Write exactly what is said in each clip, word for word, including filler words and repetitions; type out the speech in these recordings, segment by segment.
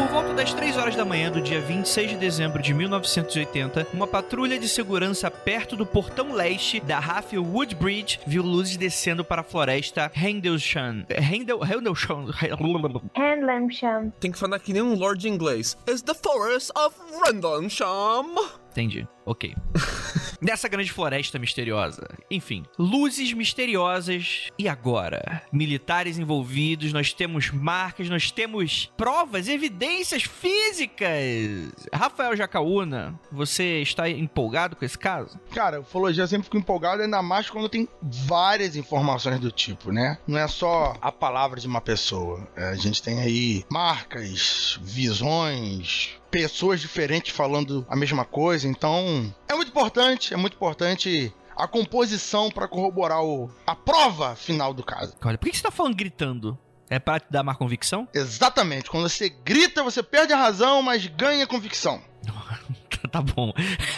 Por volta das três horas da manhã do dia vinte e seis de dezembro de mil novecentos e oitenta, uma patrulha de segurança perto do portão leste da Raffle Woodbridge viu luzes descendo para a floresta Rendlesham. Rendel... Rendlesham... Rendlesham. Tem que falar que nem um lord inglês. It's the forest of Rendlesham. Entendi. Ok. Nessa grande floresta misteriosa. Enfim, luzes misteriosas. E agora? Militares envolvidos, nós temos marcas, nós temos provas, evidências físicas. Rafael Jacaúna, você está empolgado com esse caso? Cara, ufologia sempre fico empolgado, ainda mais quando tem várias informações do tipo, né? Não é só a palavra de uma pessoa. É, a gente tem aí marcas, visões, pessoas diferentes falando a mesma coisa, então é muito importante, é muito importante a composição para corroborar o, a prova final do caso. Olha, por que você tá falando gritando? É pra te dar mais convicção? Exatamente, quando você grita você perde a razão, mas ganha convicção. Tá bom.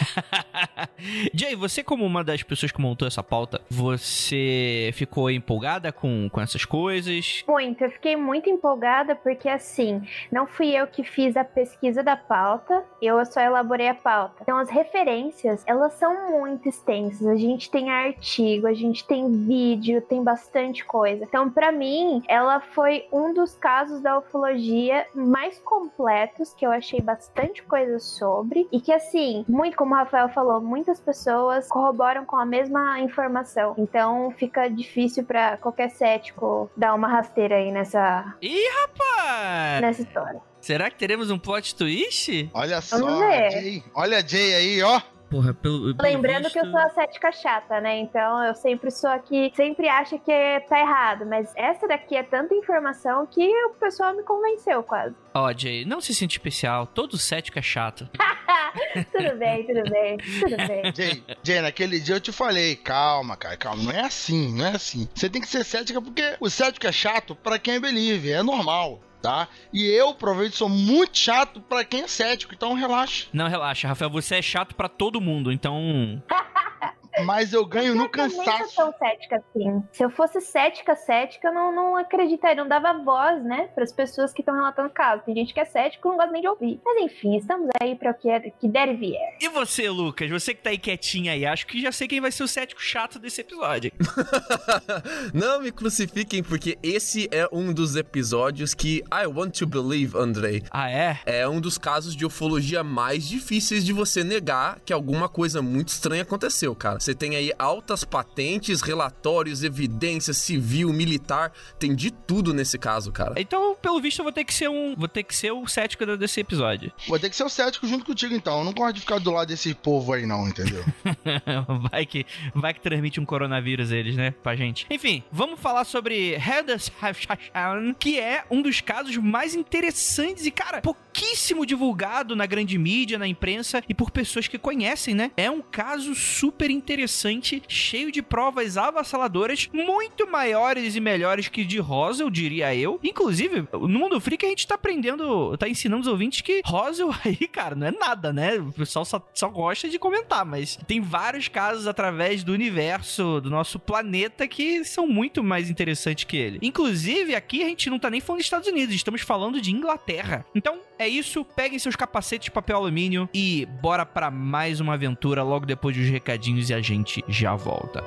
Jay, você como uma das pessoas que montou essa pauta, você ficou empolgada com, com essas coisas? Muito, eu fiquei muito empolgada porque assim, não fui eu que fiz a pesquisa da pauta, eu só elaborei a pauta. Então as referências, elas são muito extensas, a gente tem artigo, a gente tem vídeo, tem bastante coisa. Então pra mim, ela foi um dos casos da ufologia mais completos, que eu achei bastante coisa sobre, e que assim, muito como o Rafael falou, muitas pessoas corroboram com a mesma informação. Então fica difícil pra qualquer cético dar uma rasteira aí nessa... Ih, rapaz! Nessa história. Será que teremos um plot twist? Olha só, Vamos ver. Jay. Olha a Jay aí, ó. Porra, pelo, pelo Lembrando visto... que eu sou a cética chata, né? Então eu sempre sou aqui, sempre acho que tá errado. Mas essa daqui é tanta informação que o pessoal me convenceu quase. Ó, oh, Jay, não se sente especial. Todo cético é chato. Tudo bem, tudo bem, tudo bem. Jay, Jay, naquele dia eu te falei, calma, cara, calma. Não é assim, não é assim. Você tem que ser cética porque o cético é chato pra quem é believer, é normal. Tá? E eu, provavelmente, sou muito chato pra quem é cético, então relaxa. Não, relaxa, Rafael, você é chato pra todo mundo, então... Mas eu ganho no Eu também cansaço. sou tão cética assim. Se eu fosse cética, cética, eu não, não acreditaria, não dava voz, né, para as pessoas que estão relatando casos. Tem gente que é cético e não gosta nem de ouvir. Mas enfim, estamos aí para o que, é, que der e vier. E você, Lucas? Você que tá aí quietinho aí, acho que já sei quem vai ser o cético chato desse episódio. Não me crucifiquem, porque esse é um dos episódios que I want to believe, Andrei. Ah, é? É um dos casos de ufologia mais difíceis de você negar que alguma coisa muito estranha aconteceu, cara. Você tem aí altas patentes, relatórios, evidência civil, militar, tem de tudo nesse caso, cara. Então, pelo visto, eu vou ter que ser um, vou ter que ser o cético desse episódio. Vou ter que ser o cético junto contigo, então. Eu não gosto de ficar do lado desse povo aí, não, entendeu? vai que, vai que transmite um coronavírus eles, né, pra gente. Enfim, vamos falar sobre Rendlesham, que é um dos casos mais interessantes e, cara, pouquíssimo divulgado na grande mídia, na imprensa e por pessoas que conhecem, né? É um caso super interessante, cheio de provas avassaladoras, muito maiores e melhores que de Roswell, diria eu. Inclusive, no Mundo Freak a gente tá aprendendo, tá ensinando os ouvintes que Roswell aí, cara, não é nada, né? O pessoal só, só gosta de comentar, mas tem vários casos através do universo, do nosso planeta, que são muito mais interessantes que ele. Inclusive, aqui a gente não tá nem falando dos Estados Unidos, estamos falando de Inglaterra. Então, é isso, peguem seus capacetes de papel alumínio e bora pra mais uma aventura logo depois dos recadinhos e a gente já volta.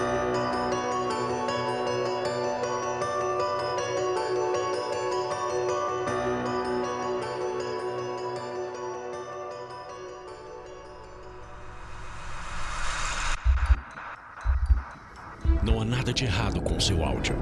Não há nada de errado com seu áudio.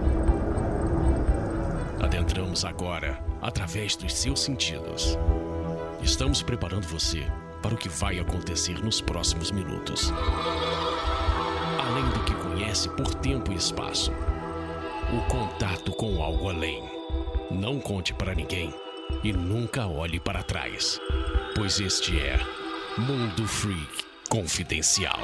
Adentramos agora através dos seus sentidos. Estamos preparando você para o que vai acontecer nos próximos minutos. Além do que conhece por tempo e espaço, o contato com algo além. Não conte para ninguém e nunca olhe para trás, pois este é Mundo Freak Confidencial.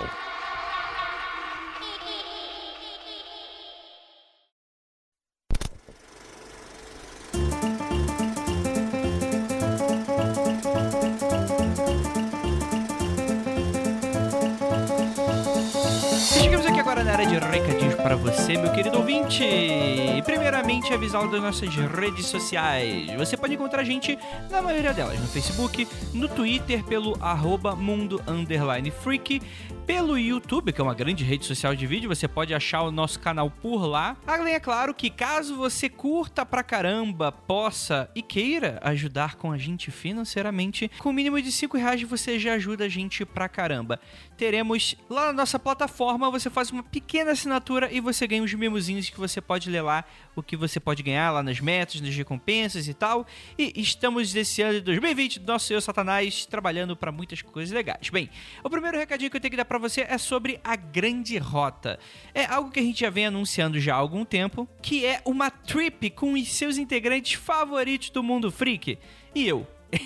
agora na área de recadinhos para você, meu querido ouvinte. E primeiramente, avisá-lo das nossas redes sociais. Você pode encontrar a gente na maioria delas, no Facebook, no Twitter, pelo arroba mundo underline freak, pelo YouTube, que é uma grande rede social de vídeo, você pode achar o nosso canal por lá. Além, é claro, que caso você curta pra caramba, possa e queira ajudar com a gente financeiramente, com o mínimo de cinco reais você já ajuda a gente pra caramba. Teremos lá na nossa plataforma, você faz uma pequena assinatura e você ganha uns mimozinhos que você pode ler lá, o que você pode ganhar lá nas metas, nas recompensas e tal. E estamos nesse ano de dois mil e vinte, do nosso eu Satanás, trabalhando pra muitas coisas legais. Bem, o primeiro recadinho que eu tenho que dar pra você é sobre a Grande Rota. É algo que a gente já vem anunciando já há algum tempo, que é uma trip com os seus integrantes favoritos do mundo freak. E eu,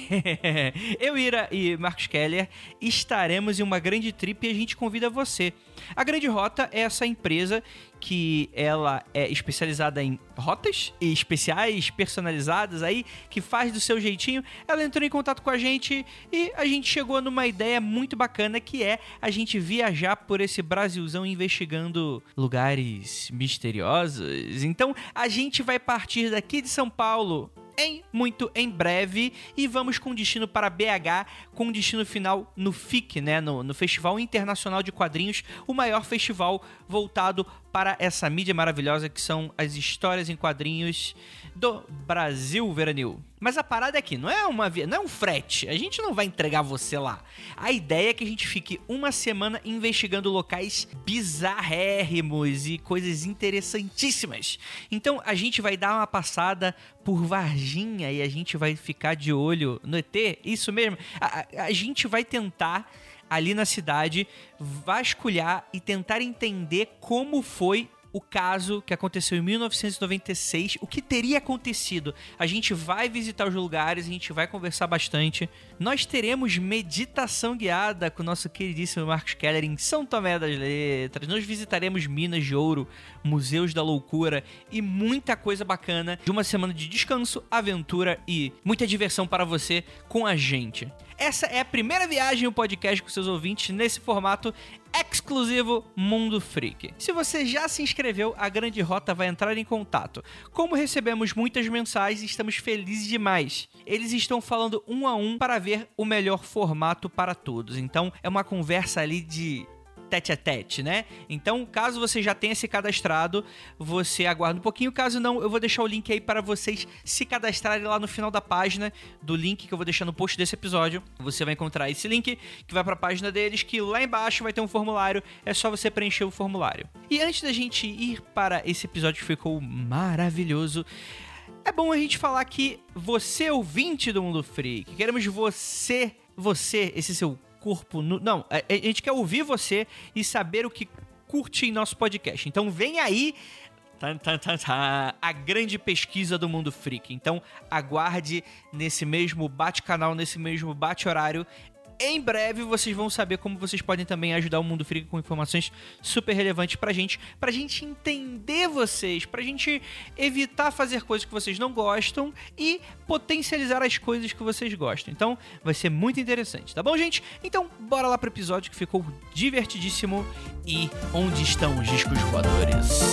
eu, Ira e Marcos Keller estaremos em uma grande trip e a gente convida você. A Grande Rota é essa empresa que ela é especializada em rotas especiais, personalizadas aí, que faz do seu jeitinho. Ela entrou em contato com a gente e a gente chegou numa ideia muito bacana, que é a gente viajar por esse Brasilzão investigando lugares misteriosos. Então a gente vai partir daqui de São Paulo em muito em breve e vamos com destino para B H, com destino final no F I C, né, no, no Festival Internacional de Quadrinhos, o maior festival voltado para essa mídia maravilhosa que são as histórias em quadrinhos do Brasil, Veranil. Mas a parada é que não é, uma, não é um frete, a gente não vai entregar você lá. A ideia é que a gente fique uma semana investigando locais bizarrérrimos e coisas interessantíssimas. Então a gente vai dar uma passada por Varginha e a gente vai ficar de olho no E T, isso mesmo. A, a, a gente vai tentar ali na cidade vasculhar e tentar entender como foi o caso que aconteceu em mil novecentos e noventa e seis, o que teria acontecido. A gente vai visitar os lugares, a gente vai conversar bastante. Nós teremos meditação guiada com o nosso queridíssimo Marcos Keller em São Tomé das Letras. Nós visitaremos Minas de Ouro, Museus da Loucura e muita coisa bacana de uma semana de descanso, aventura e muita diversão para você com a gente. Essa é a primeira viagem no podcast com seus ouvintes nesse formato exclusivo Mundo Freak. Se você já se inscreveu, a Grande Rota vai entrar em contato. Como recebemos muitas mensagens, estamos felizes demais. Eles estão falando um a um para ver o melhor formato para todos. Então, é uma conversa ali de tete a tete, né? Então, caso você já tenha se cadastrado, você aguarda um pouquinho. Caso não, eu vou deixar o link aí para vocês se cadastrarem lá no final da página do link que eu vou deixar no post desse episódio. Você vai encontrar esse link que vai para a página deles, que lá embaixo vai ter um formulário. É só você preencher o formulário. E antes da gente ir para esse episódio que ficou maravilhoso, é bom a gente falar que você, ouvinte do Mundo Freak, queremos você, você, esse seu corpo nu... Não, a, a gente quer ouvir você e saber o que curte em nosso podcast. Então vem aí tan, tan, tan, tan, a grande pesquisa do Mundo Freak. Então aguarde nesse mesmo bate-canal, nesse mesmo bate-horário. Em breve vocês vão saber como vocês podem também ajudar o Mundo Freak com informações super relevantes pra gente, pra gente entender vocês, pra gente evitar fazer coisas que vocês não gostam e potencializar as coisas que vocês gostam. Então vai ser muito interessante, tá bom, gente? Então bora lá pro episódio que ficou divertidíssimo. E onde estão os discos voadores?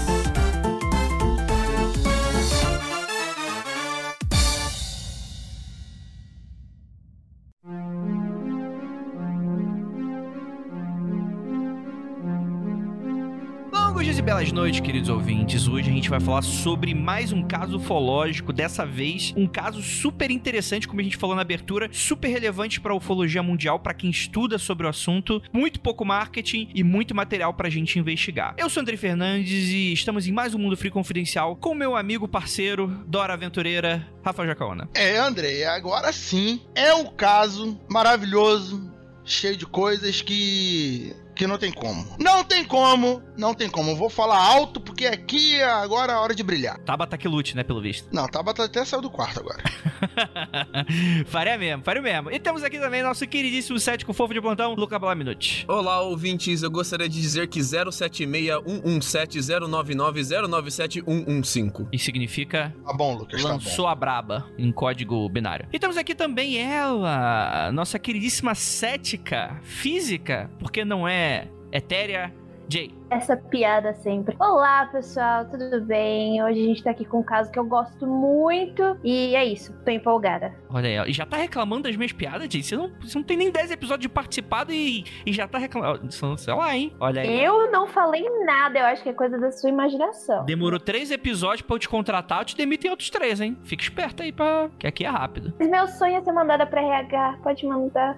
Dias e belas noites, queridos ouvintes. Hoje a gente vai falar sobre mais um caso ufológico, dessa vez um caso super interessante, como a gente falou na abertura, super relevante para a ufologia mundial, para quem estuda sobre o assunto, muito pouco marketing e muito material pra gente investigar. Eu sou Andrei Fernandes e estamos em mais um Mundo Freak Confidencial com meu amigo, parceiro, Dora Aventureira, Rafa Jacaona. É, Andrei, agora sim é um caso maravilhoso, cheio de coisas que... que não tem como. Não tem como, não tem como. Eu vou falar alto porque aqui agora é a hora de brilhar. Tabata que lute, né, pelo visto. Não, Tabata até saiu do quarto agora. Faria mesmo, faria mesmo. E temos aqui também nosso queridíssimo cético fofo de plantão, Luca Balaminute. Olá, ouvintes. Eu gostaria de dizer que zero sete seis um um sete zero nove nove zero nove sete um um cinco. E significa... Tá bom, Lucas, lançou tá bom. a braba em código binário. E temos aqui também ela, nossa queridíssima cética física, porque não é etérea Jay. Essa piada sempre. Olá, pessoal, tudo bem? Hoje a gente tá aqui com um caso que eu gosto muito e é isso, tô empolgada. Olha aí, ó. E já tá reclamando das minhas piadas, Jay? Você não, você não tem nem dez episódios de participado e, e já tá reclamando. Sei lá, hein? Olha aí. Eu não falei nada, eu acho que é coisa da sua imaginação. Demorou três episódios pra eu te contratar, eu te demito em outros três, hein? Fica esperto aí, pra... que aqui é rápido. Mas meu sonho é ser mandada pra R H, pode mandar.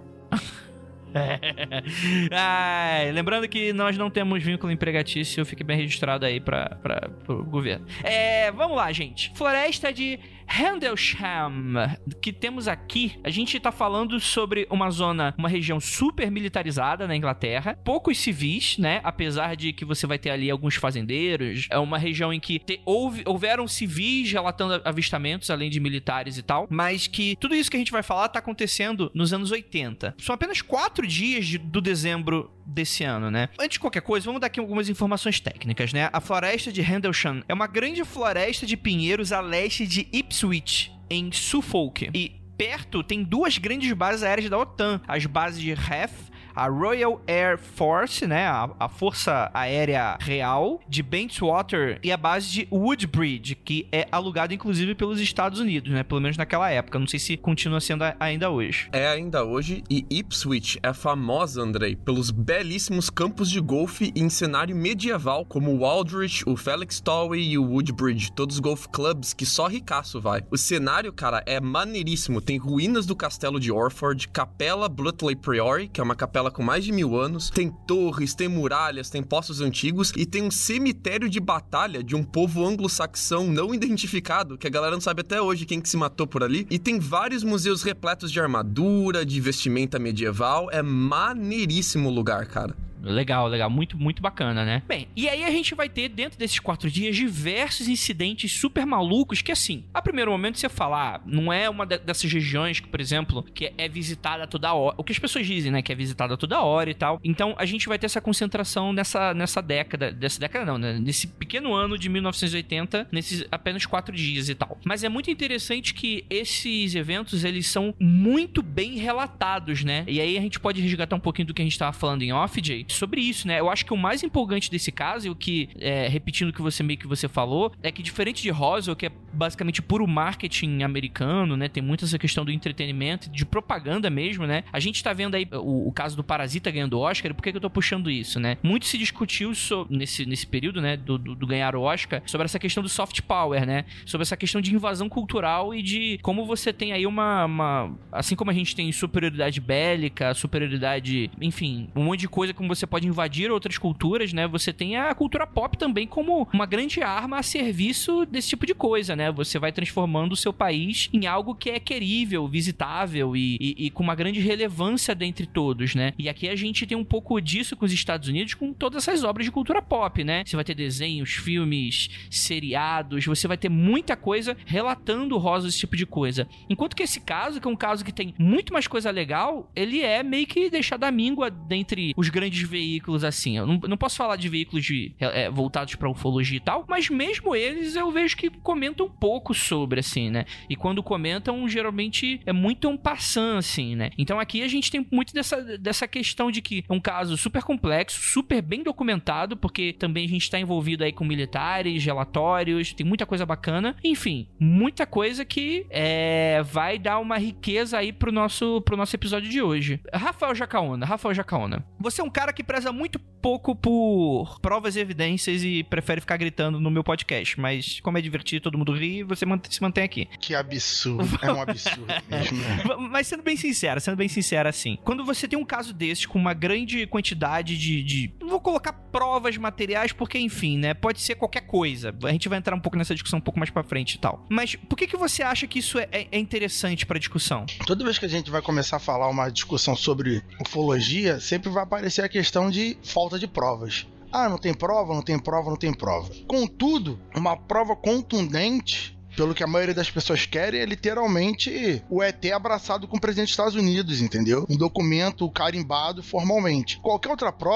Ai, lembrando que nós não temos vínculo empregatício, fique bem registrado aí para o governo. É, vamos lá, gente. Floresta de Rendlesham, que temos aqui, a gente tá falando sobre uma zona, uma região super militarizada na Inglaterra, poucos civis, né, apesar de que você vai ter ali alguns fazendeiros, é uma região em que te, houve, houveram civis relatando avistamentos, além de militares e tal, mas que tudo isso que a gente vai falar tá acontecendo nos anos oitenta. São apenas quatro dias de, do dezembro desse ano, né? Antes de qualquer coisa, vamos dar aqui algumas informações técnicas, né? A floresta de Rendlesham é uma grande floresta de pinheiros a leste de Ipswich, em Suffolk. E perto tem duas grandes bases aéreas da OTAN, as bases de Ref, a Royal Air Force, né, a, a Força Aérea Real de Bayswater, e a base de Woodbridge, que é alugada inclusive pelos Estados Unidos, né, pelo menos naquela época. Não sei se continua sendo a, ainda hoje. É ainda hoje, e Ipswich é famosa, Andrei, pelos belíssimos campos de golfe em cenário medieval, como o Aldrich, o Felixstowe e o Woodbridge, todos golf clubs que só ricaço vai. O cenário, cara, é maneiríssimo. Tem ruínas do castelo de Orford, Capela Blutley Priory, que é uma capela com mais de mil anos, tem torres, tem muralhas, tem poços antigos e tem um cemitério de batalha de um povo anglo-saxão não identificado, que a galera não sabe até hoje quem que se matou por ali, e tem vários museus repletos de armadura, de vestimenta medieval. É maneiríssimo o lugar, cara. Legal, legal. Muito, muito bacana, né? Bem, e aí a gente vai ter, dentro desses quatro dias, diversos incidentes super malucos que, assim, a primeiro momento você fala, ah, não é uma dessas regiões que, por exemplo, que é visitada toda hora. O que as pessoas dizem, né? Que é visitada toda hora e tal. Então, a gente vai ter essa concentração nessa, nessa década, dessa década não, né? Nesse pequeno ano de mil novecentos e oitenta, nesses apenas quatro dias e tal. Mas é muito interessante que esses eventos, eles são muito bem relatados, né? E aí a gente pode resgatar um pouquinho do que a gente tava falando em off, Jay, sobre isso, né? Eu acho que o mais empolgante desse caso, e o que, é, repetindo o que você meio que você falou, é que diferente de Roswell, que é basicamente puro marketing americano, né? Tem muito essa questão do entretenimento, de propaganda mesmo, né? A gente tá vendo aí o, o caso do Parasita ganhando o Oscar, e por que, que eu tô puxando isso, né? Muito se discutiu so, nesse, nesse período, né? Do, do, do ganhar o Oscar, sobre essa questão do soft power, né? Sobre essa questão de invasão cultural e de como você tem aí uma... uma assim como a gente tem superioridade bélica, superioridade, enfim, um monte de coisa como você pode invadir outras culturas, né? Você tem a cultura pop também como uma grande arma a serviço desse tipo de coisa, né? Você vai transformando o seu país em algo que é querível, visitável e, e, e com uma grande relevância dentre todos, né? E aqui a gente tem um pouco disso com os Estados Unidos, com todas essas obras de cultura pop, né? Você vai ter desenhos, filmes, seriados, você vai ter muita coisa relatando Rosa, esse tipo de coisa. Enquanto que esse caso, que é um caso que tem muito mais coisa legal, ele é meio que deixado à míngua dentre os grandes veículos, assim. Eu não, não posso falar de veículos de, é, voltados pra ufologia e tal, mas mesmo eles eu vejo que comentam um pouco sobre, assim, né? E quando comentam, geralmente é muito um passant, assim, né? Então aqui a gente tem muito dessa, dessa questão de que é um caso super complexo, super bem documentado, porque também a gente tá envolvido aí com militares, relatórios, tem muita coisa bacana. Enfim, muita coisa que é, vai dar uma riqueza aí pro nosso, pro nosso episódio de hoje. Rafael Jacaúna, Rafael Jacaúna, você é um cara que preza muito pouco por provas e evidências e prefere ficar gritando no meu podcast, mas como é divertido, todo mundo ri, você se mantém aqui. Que absurdo, é um absurdo mesmo. Mas sendo bem sincero, sendo bem sincero assim, quando você tem um caso desse com uma grande quantidade de, de... não vou colocar provas materiais porque, enfim, né, pode ser qualquer coisa, a gente vai entrar um pouco nessa discussão um pouco mais pra frente e tal, mas por que que você acha que isso é, é interessante pra discussão? Toda vez que a gente vai começar a falar uma discussão sobre ufologia, sempre vai aparecer a questão de falta de provas. Ah, não tem prova, não tem prova, não tem prova. Contudo, uma prova contundente, pelo que a maioria das pessoas querem, é literalmente o E T abraçado com o presidente dos Estados Unidos, entendeu? Um documento carimbado formalmente. Qualquer outra prova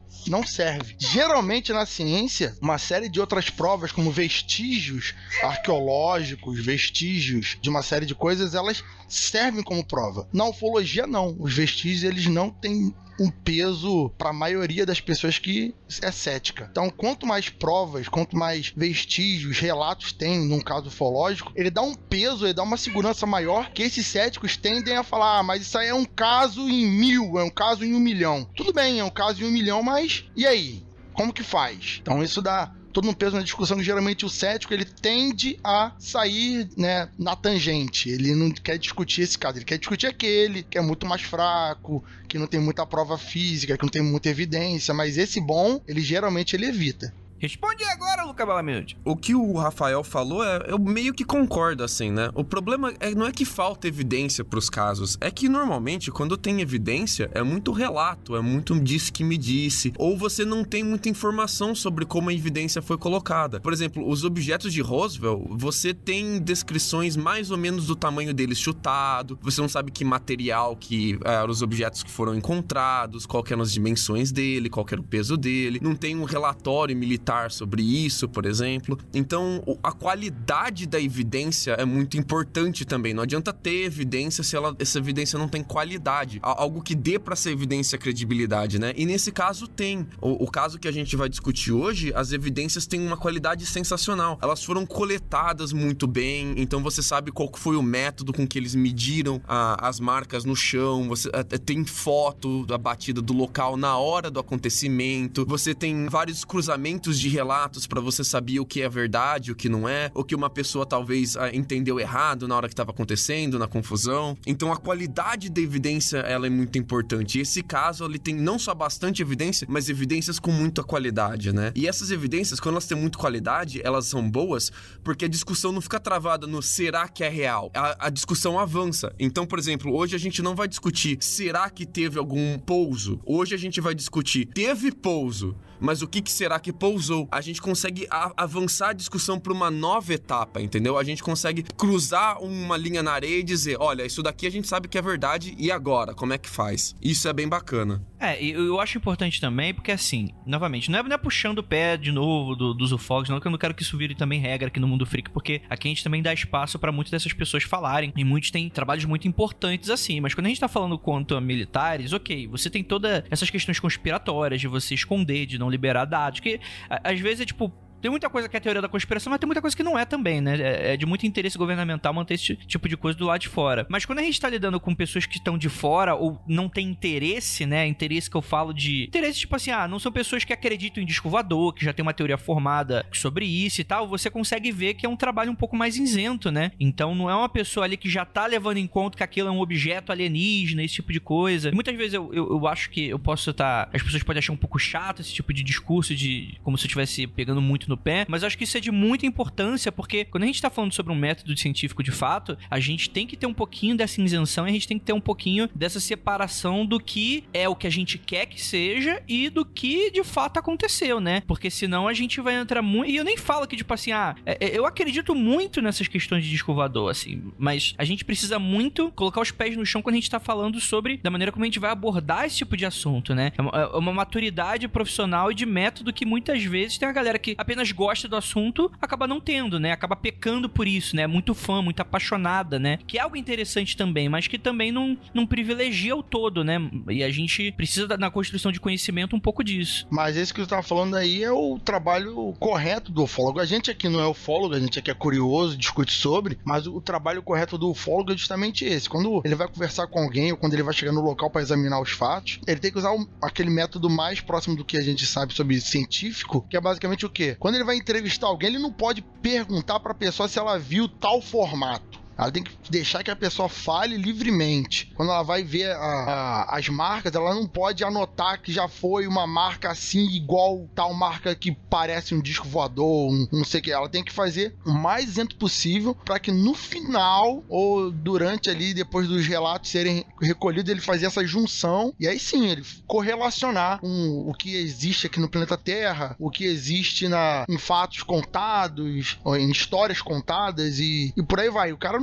não serve. Geralmente na ciência, uma série de outras provas, como vestígios arqueológicos, vestígios de uma série de coisas, elas servem como prova. Na ufologia, não. Os vestígios, eles não têm um peso para a maioria das pessoas que é cética. Então, quanto mais provas, quanto mais vestígios, relatos tem num caso ufológico, ele dá um peso, ele dá uma segurança maior que esses céticos tendem a falar, ah, mas isso aí é um caso em mil, é um caso em um milhão. Tudo bem, é um caso em um milhão, mas e aí? Como que faz? Então, isso dá todo um peso na discussão que geralmente o cético ele tende a sair, né, na tangente. Ele não quer discutir esse caso, ele quer discutir aquele que é muito mais fraco, que não tem muita prova física, que não tem muita evidência, mas esse bom, ele geralmente ele evita. Responde agora, Luca Balaminute. O que o Rafael falou, é, eu meio que concordo, assim, né? O problema é, não é que falta evidência pros casos, é que normalmente, quando tem evidência, é muito relato, é muito disse que me disse, ou você não tem muita informação sobre como a evidência foi colocada. Por exemplo, os objetos de Roswell, você tem descrições mais ou menos do tamanho deles chutado, você não sabe que material que eram os objetos que foram encontrados, qual que eram as dimensões dele, qual que era o peso dele, não tem um relatório militar sobre isso, por exemplo. Então, a qualidade da evidência é muito importante também. Não adianta ter evidência se ela, essa evidência não tem qualidade. Algo que dê para essa evidência credibilidade, né? E nesse caso tem. O, o caso que a gente vai discutir hoje, as evidências têm uma qualidade sensacional. Elas foram coletadas muito bem, então você sabe qual foi o método com que eles mediram a, as marcas no chão, você a, tem foto da batida do local na hora do acontecimento, você tem vários cruzamentos de relatos para você saber o que é verdade, o que não é, o que uma pessoa talvez ah, entendeu errado na hora que estava acontecendo, na confusão. Então a qualidade da evidência, ela é muito importante. E esse caso, ele tem não só bastante evidência, mas evidências com muita qualidade, né? E essas evidências, quando elas têm muita qualidade, elas são boas porque a discussão não fica travada no será que é real? A, a discussão avança. Então, por exemplo, hoje a gente não vai discutir será que teve algum pouso? Hoje a gente vai discutir teve pouso, mas o que, que será que pousou? A gente consegue a- avançar a discussão para uma nova etapa, entendeu? A gente consegue cruzar uma linha na areia e dizer, olha, isso daqui a gente sabe que é verdade, e agora? Como é que faz? Isso é bem bacana. É, e eu acho importante também, porque assim, novamente, não é, não é puxando o pé de novo do, dos ufólogos, não, que eu não quero que isso vire também regra aqui no Mundo Freak, porque aqui a gente também dá espaço pra muitas dessas pessoas falarem, e muitos têm trabalhos muito importantes assim, mas quando a gente tá falando quanto a militares, ok, você tem todas essas questões conspiratórias de você esconder, de não liberar dados, que a, às vezes é tipo, tem muita coisa que é teoria da conspiração, mas tem muita coisa que não é também, né? É, é de muito interesse governamental manter esse tipo de coisa do lado de fora. Mas quando a gente tá lidando com pessoas que estão de fora ou não tem interesse, né? Interesse que eu falo de... Interesse tipo assim, ah, não são pessoas que acreditam em disco voador, que já tem uma teoria formada sobre isso e tal, você consegue ver que é um trabalho um pouco mais isento, né? Então não é uma pessoa ali que já tá levando em conta que aquilo é um objeto alienígena, esse tipo de coisa. E muitas vezes eu, eu, eu acho que eu posso estar... As pessoas podem achar um pouco chato esse tipo de discurso, de como se eu estivesse pegando muito no pé, mas eu acho que isso é de muita importância, porque quando a gente tá falando sobre um método científico de fato, a gente tem que ter um pouquinho dessa isenção e a gente tem que ter um pouquinho dessa separação do que é o que a gente quer que seja e do que de fato aconteceu, né? Porque senão a gente vai entrar muito... E eu nem falo que, tipo assim, ah, eu acredito muito nessas questões de disco voador, assim, mas a gente precisa muito colocar os pés no chão quando a gente tá falando sobre da maneira como a gente vai abordar esse tipo de assunto, né? É uma, é uma maturidade profissional e de método que muitas vezes tem a galera que apenas gosta do assunto, acaba não tendo, né? Acaba pecando por isso, né? Muito fã, muito apaixonada, né? Que é algo interessante também, mas que também não, não privilegia o todo, né? E a gente precisa, na construção de conhecimento, um pouco disso. Mas esse que você tava falando aí é o trabalho correto do ufólogo. A gente aqui não é ufólogo, a gente aqui é curioso, discute sobre, mas o trabalho correto do ufólogo é justamente esse. Quando ele vai conversar com alguém ou quando ele vai chegar no local para examinar os fatos, ele tem que usar um, aquele método mais próximo do que a gente sabe sobre científico, que é basicamente o quê? Quando ele vai entrevistar alguém, ele não pode perguntar para a pessoa se ela viu tal formato. Ela tem que deixar que a pessoa fale livremente. Quando ela vai ver a, a, as marcas, ela não pode anotar que já foi uma marca assim, igual tal marca que parece um disco voador, um, não sei o que. Ela tem que fazer o mais isento possível para que no final, ou durante ali, depois dos relatos serem recolhidos, ele fazer essa junção. E aí sim, ele correlacionar com o que existe aqui no planeta Terra, o que existe na, em fatos contados, ou em histórias contadas e, e por aí vai. O cara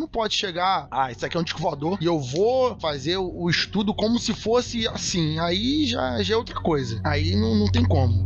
não pode chegar, ah, isso aqui é um disco voador e eu vou fazer o, o estudo como se fosse assim. Aí já, já é outra coisa. Aí não, não tem como.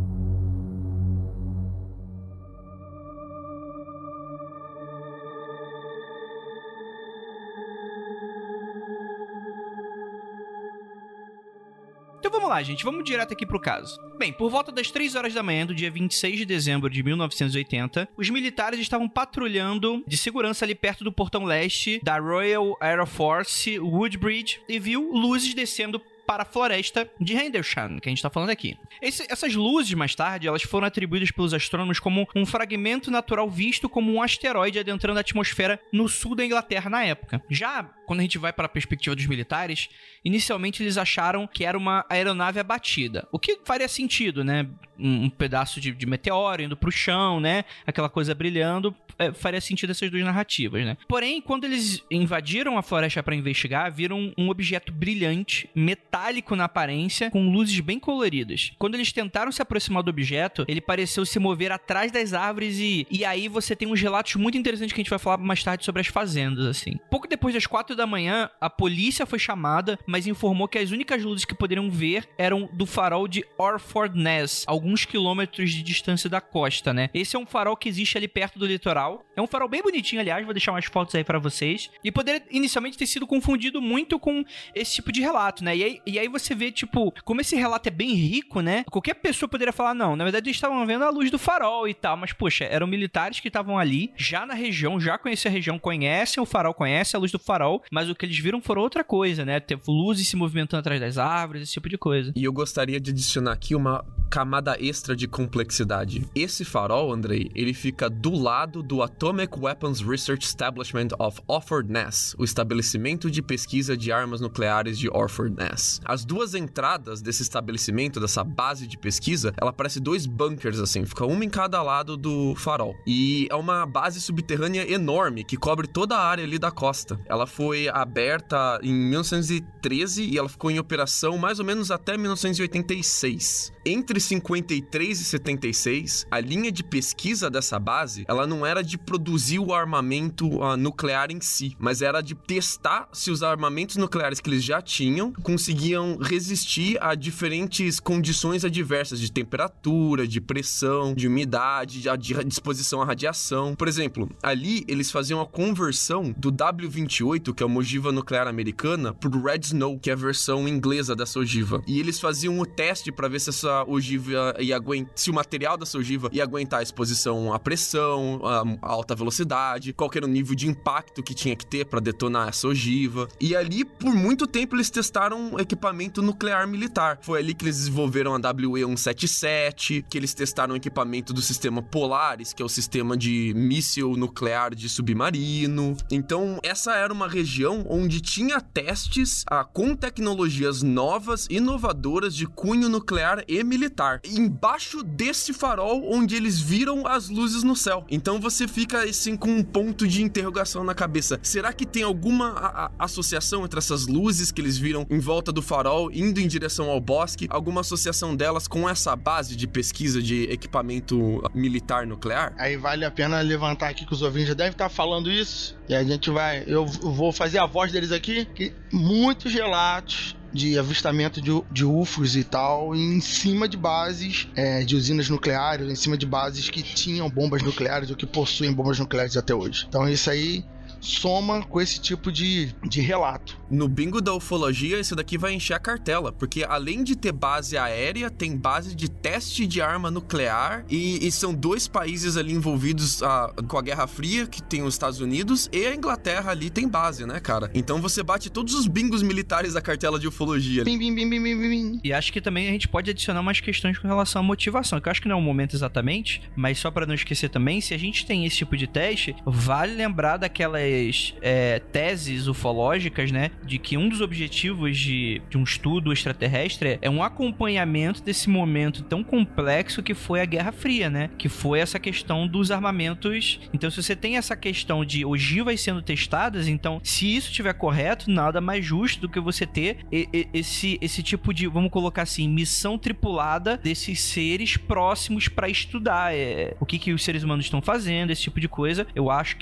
Então vamos lá, gente. Vamos direto aqui pro caso. Bem, por volta das três horas da manhã do dia vinte e seis de dezembro de mil novecentos e oitenta, os militares estavam patrulhando de segurança ali perto do portão leste da Royal Air Force Woodbridge e viu luzes descendo para a floresta de Rendlesham, que a gente tá falando aqui. Esse, essas luzes, mais tarde, elas foram atribuídas pelos astrônomos como um fragmento natural visto como um asteroide adentrando a atmosfera no sul da Inglaterra na época. Já quando a gente vai para a perspectiva dos militares, inicialmente eles acharam que era uma aeronave abatida, o que faria sentido, né? Um, um pedaço de, de meteoro indo pro chão, né? Aquela coisa brilhando, é, faria sentido essas duas narrativas, né? Porém, quando eles invadiram a floresta para investigar, viram um objeto brilhante, metálico na aparência, com luzes bem coloridas. Quando eles tentaram se aproximar do objeto, ele pareceu se mover atrás das árvores e, e aí você tem uns relatos muito interessantes que a gente vai falar mais tarde sobre as fazendas, assim. Pouco depois das quatro da manhã, a polícia foi chamada, mas informou que as únicas luzes que poderiam ver eram do farol de Orford Ness, alguns quilômetros de distância da costa, né? Esse é um farol que existe ali perto do litoral. É um farol bem bonitinho, aliás, vou deixar umas fotos aí pra vocês. E poderia inicialmente ter sido confundido muito com esse tipo de relato, né? E aí, e aí você vê, tipo, como esse relato é bem rico, né? Qualquer pessoa poderia falar, não, na verdade eles estavam vendo a luz do farol e tal, mas, poxa, eram militares que estavam ali, já na região, já conhecem a região, conhecem o farol, conhecem a luz do farol, mas o que eles viram foram outra coisa, né? Teve luzes se movimentando atrás das árvores, esse tipo de coisa. E eu gostaria de adicionar aqui uma camada extra de complexidade. Esse farol, Andrei, ele fica do lado do Atomic Weapons Research Establishment of Orford Ness, o estabelecimento de pesquisa de armas nucleares de Orford Ness. As duas entradas desse estabelecimento, dessa base de pesquisa, ela parece dois bunkers, assim, fica uma em cada lado do farol. E é uma base subterrânea enorme que cobre toda a área ali da costa. Ela foi aberta em mil novecentos e treze e ela ficou em operação mais ou menos até mil novecentos e oitenta e seis. Entre cinquenta e três e setenta e seis, a linha de pesquisa dessa base, ela não era de produzir o armamento uh, nuclear em si, mas era de testar se os armamentos nucleares que eles já tinham conseguiam resistir a diferentes condições adversas de temperatura, de pressão, de umidade, de, de exposição à radiação. Por exemplo, ali eles faziam a conversão do W vinte e oito, que é uma ogiva nuclear americana, pro Red Snow, que é a versão inglesa dessa ogiva. E eles faziam o teste para ver se essa ogiva ia aguentar, se o material dessa ogiva ia aguentar a exposição à pressão, a alta velocidade, qual era o nível de impacto que tinha que ter para detonar essa ogiva. E ali, por muito tempo, eles testaram equipamento nuclear militar. Foi ali que eles desenvolveram a W E cento e setenta e sete, que eles testaram o equipamento do sistema Polaris, que é o sistema de míssil nuclear de submarino. Então, essa era uma região onde tinha testes ah, com tecnologias novas, inovadoras de cunho nuclear e militar. Embaixo desse farol onde eles viram as luzes no céu. Então você fica assim com um ponto de interrogação na cabeça. Será que tem alguma a, a, associação entre essas luzes que eles viram em volta do farol, indo em direção ao bosque? Alguma associação delas com essa base de pesquisa de equipamento militar nuclear? Aí vale a pena levantar aqui que os ouvintes já devem estar falando isso. E a gente vai... Eu vou fazer a voz deles aqui. Que muitos relatos de avistamento de, de U F Os e tal em cima de bases é, de usinas nucleares, em cima de bases que tinham bombas nucleares ou que possuem bombas nucleares até hoje. Então isso aí soma com esse tipo de, de relato. No bingo da ufologia, esse daqui vai encher a cartela, porque além de ter base aérea, tem base de teste de arma nuclear e, e são dois países ali envolvidos a, com a Guerra Fria, que tem os Estados Unidos, e a Inglaterra ali tem base, né, cara? Então você bate todos os bingos militares da cartela de ufologia. Bim, bim, bim, bim, bim, bim. E acho que também a gente pode adicionar umas questões com relação à motivação, que eu acho que não é o momento exatamente, mas só pra não esquecer também, se a gente tem esse tipo de teste, vale lembrar daquelas É, teses ufológicas, né, de que um dos objetivos de, de um estudo extraterrestre é um acompanhamento desse momento tão complexo que foi a Guerra Fria, né, que foi essa questão dos armamentos. Então, se você tem essa questão de ogivas sendo testadas, então, se isso estiver correto, nada mais justo do que você ter e, e, esse, esse tipo de, vamos colocar assim, missão tripulada desses seres próximos para estudar é, o que, que os seres humanos estão fazendo, esse tipo de coisa. Eu acho que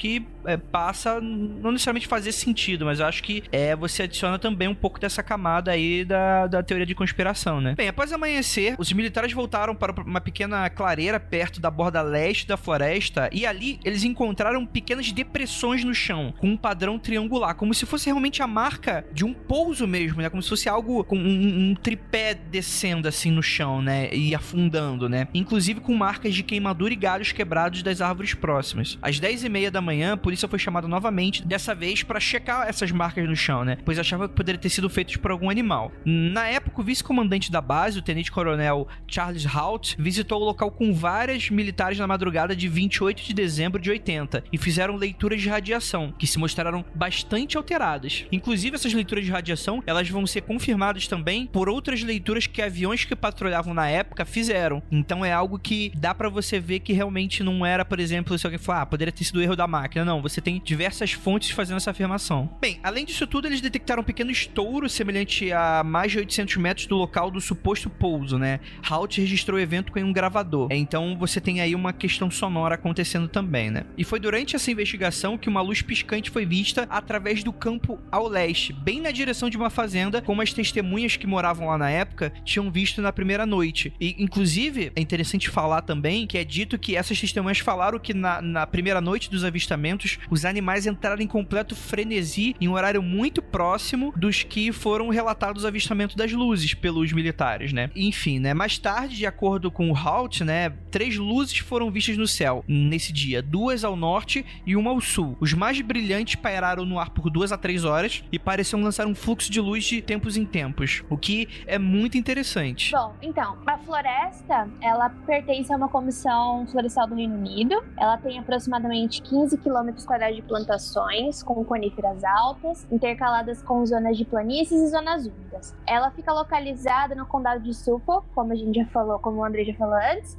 é, passa não necessariamente fazer sentido, mas eu acho que é, você adiciona também um pouco dessa camada aí da, da teoria de conspiração, né? Bem, após amanhecer, os militares voltaram para uma pequena clareira perto da borda leste da floresta e ali eles encontraram pequenas depressões no chão, com um padrão triangular, como se fosse realmente a marca de um pouso mesmo, né? Como se fosse algo com um, um tripé descendo assim no chão, né? E afundando, né? Inclusive com marcas de queimadura e galhos quebrados das árvores próximas. Às dez e meia da manhã, a polícia foi chamada novamente, dessa vez para checar essas marcas no chão, né? Pois achava que poderia ter sido feitos por algum animal. Na época, o vice-comandante da base, o tenente-coronel Charles Halt, visitou o local com várias militares na madrugada de vinte e oito de dezembro de oitenta e fizeram leituras de radiação, que se mostraram bastante alteradas. Inclusive, essas leituras de radiação, elas vão ser confirmadas também por outras leituras que aviões que patrulhavam na época fizeram. Então é algo que dá pra você ver que realmente não era, por exemplo, se alguém falar, ah, poderia ter sido erro da máquina. Não, você tem diversas fontes fazendo essa afirmação. Bem, além disso tudo, eles detectaram um pequeno estouro semelhante a mais de oitocentos metros do local do suposto pouso, né? Halt registrou o evento com um gravador. Então você tem aí uma questão sonora acontecendo também, né? E foi durante essa investigação que uma luz piscante foi vista através do campo ao leste, bem na direção de uma fazenda, como as testemunhas que moravam lá na época tinham visto na primeira noite. E, inclusive, é interessante falar também que é dito que essas testemunhas falaram que na, na primeira noite dos avistamentos, os animais entraram em completo frenesi em um horário muito próximo dos que foram relatados o avistamento das luzes pelos militares, né? Enfim, né? Mais tarde, de acordo com o Halt, né? Três luzes foram vistas no céu nesse dia, duas ao norte e uma ao sul. Os mais brilhantes pairaram no ar por duas a três horas e pareciam lançar um fluxo de luz de tempos em tempos, o que é muito interessante. Bom, então, a floresta, ela pertence a uma comissão florestal do Reino Unido. Ela tem aproximadamente quinze quilômetros quadrados de plantações, com coníferas altas, intercaladas com zonas de planícies e zonas úmidas. Ela fica localizada no condado de Suffolk, como a gente já falou, como o André já falou antes,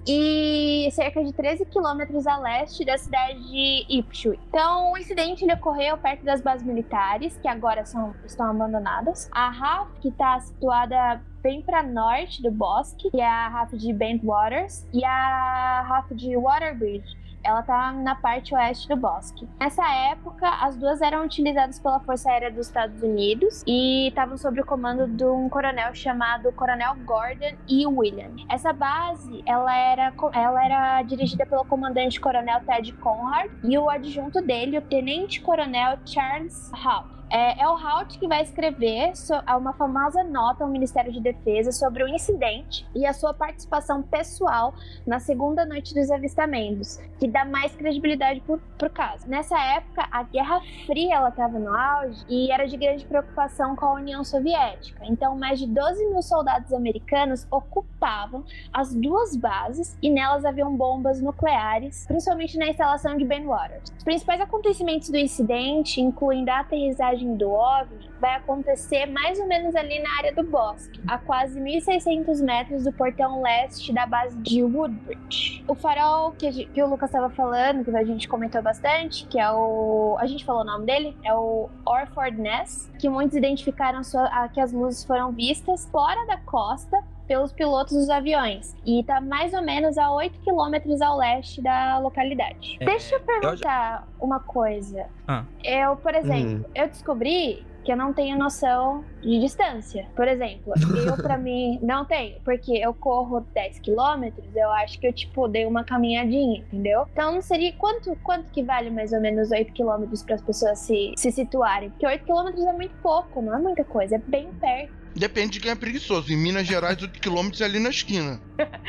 e cerca de treze quilômetros a leste da cidade de Ipswich. Então, o incidente ele ocorreu perto das bases militares, que agora são, estão abandonadas. A R A F, que está situada bem para norte do bosque, que é a R A F de Bentwaters, e a R A F de Waterbridge. Ela tá na parte oeste do bosque. Nessa época, as duas eram utilizadas pela Força Aérea dos Estados Unidos e estavam sob o comando de um coronel chamado Coronel Gordon E. William. Essa base, ela era, ela era dirigida pelo comandante Coronel Ted Conrad e o adjunto dele, o Tenente Coronel Charles Halt. É, é o Halt que vai escrever so, uma famosa nota ao Ministério de Defesa sobre o incidente e a sua participação pessoal na segunda noite dos avistamentos, que dá mais credibilidade pro, pro caso. Nessa época, a Guerra Fria estava no auge e era de grande preocupação com a União Soviética. Então, mais de doze mil soldados americanos ocupavam as duas bases e nelas haviam bombas nucleares, principalmente na instalação de Bentwaters. Os principais acontecimentos do incidente, incluindo a aterrissagem do OVNI, vai acontecer mais ou menos ali na área do bosque, a quase mil e seiscentos metros do portão leste da base de Woodbridge. O farol que, a gente, que o Lucas estava falando, que a gente comentou bastante, que é o... a gente falou o nome dele, é o Orford Ness, que muitos identificaram sua, que as luzes foram vistas fora da costa pelos pilotos dos aviões. E tá mais ou menos a oito quilômetros ao leste da localidade. É, Deixa eu perguntar eu já... uma coisa. Ah. Eu, por exemplo, hum. eu descobri que eu não tenho noção de distância. Por exemplo, eu pra mim não tenho, porque eu corro dez quilômetros, eu acho que eu, tipo, dei uma caminhadinha, entendeu? Então, seria quanto, quanto que vale mais ou menos oito quilômetros para as pessoas se, se situarem? Porque oito quilômetros é muito pouco, não é muita coisa, é bem perto. Depende de quem é preguiçoso. Em Minas Gerais, oito quilômetros é ali na esquina.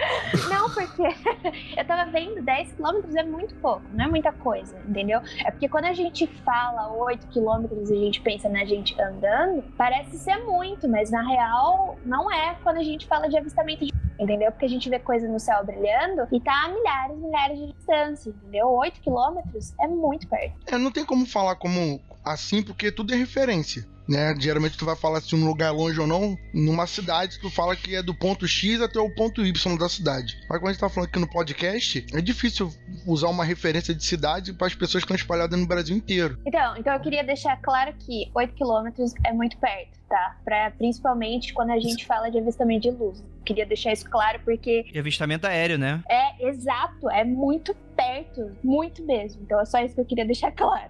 Não, porque eu tava vendo, dez quilômetros é muito pouco, não é muita coisa, entendeu? É porque quando a gente fala oito quilômetros e a gente pensa na gente andando, parece ser muito, mas na real não é quando a gente fala de avistamento de... entendeu? Porque a gente vê coisa no céu brilhando e tá a milhares, milhares de distância, entendeu? oito quilômetros é muito perto. É, não tem como falar como assim, porque tudo é referência. né? Geralmente tu vai falar se um lugar é longe ou não. Numa cidade, tu fala que é do ponto X até o ponto Y da cidade. Mas quando a gente tá falando aqui no podcast, é difícil usar uma referência de cidade para as pessoas que estão espalhadas no Brasil inteiro. Então, então eu queria deixar claro que oito quilômetros é muito perto, tá? Pra, principalmente quando a gente fala de avistamento de luz. Queria deixar isso claro porque... E avistamento aéreo, né? É, exato. É muito perto. Muito mesmo. Então é só isso que eu queria deixar claro.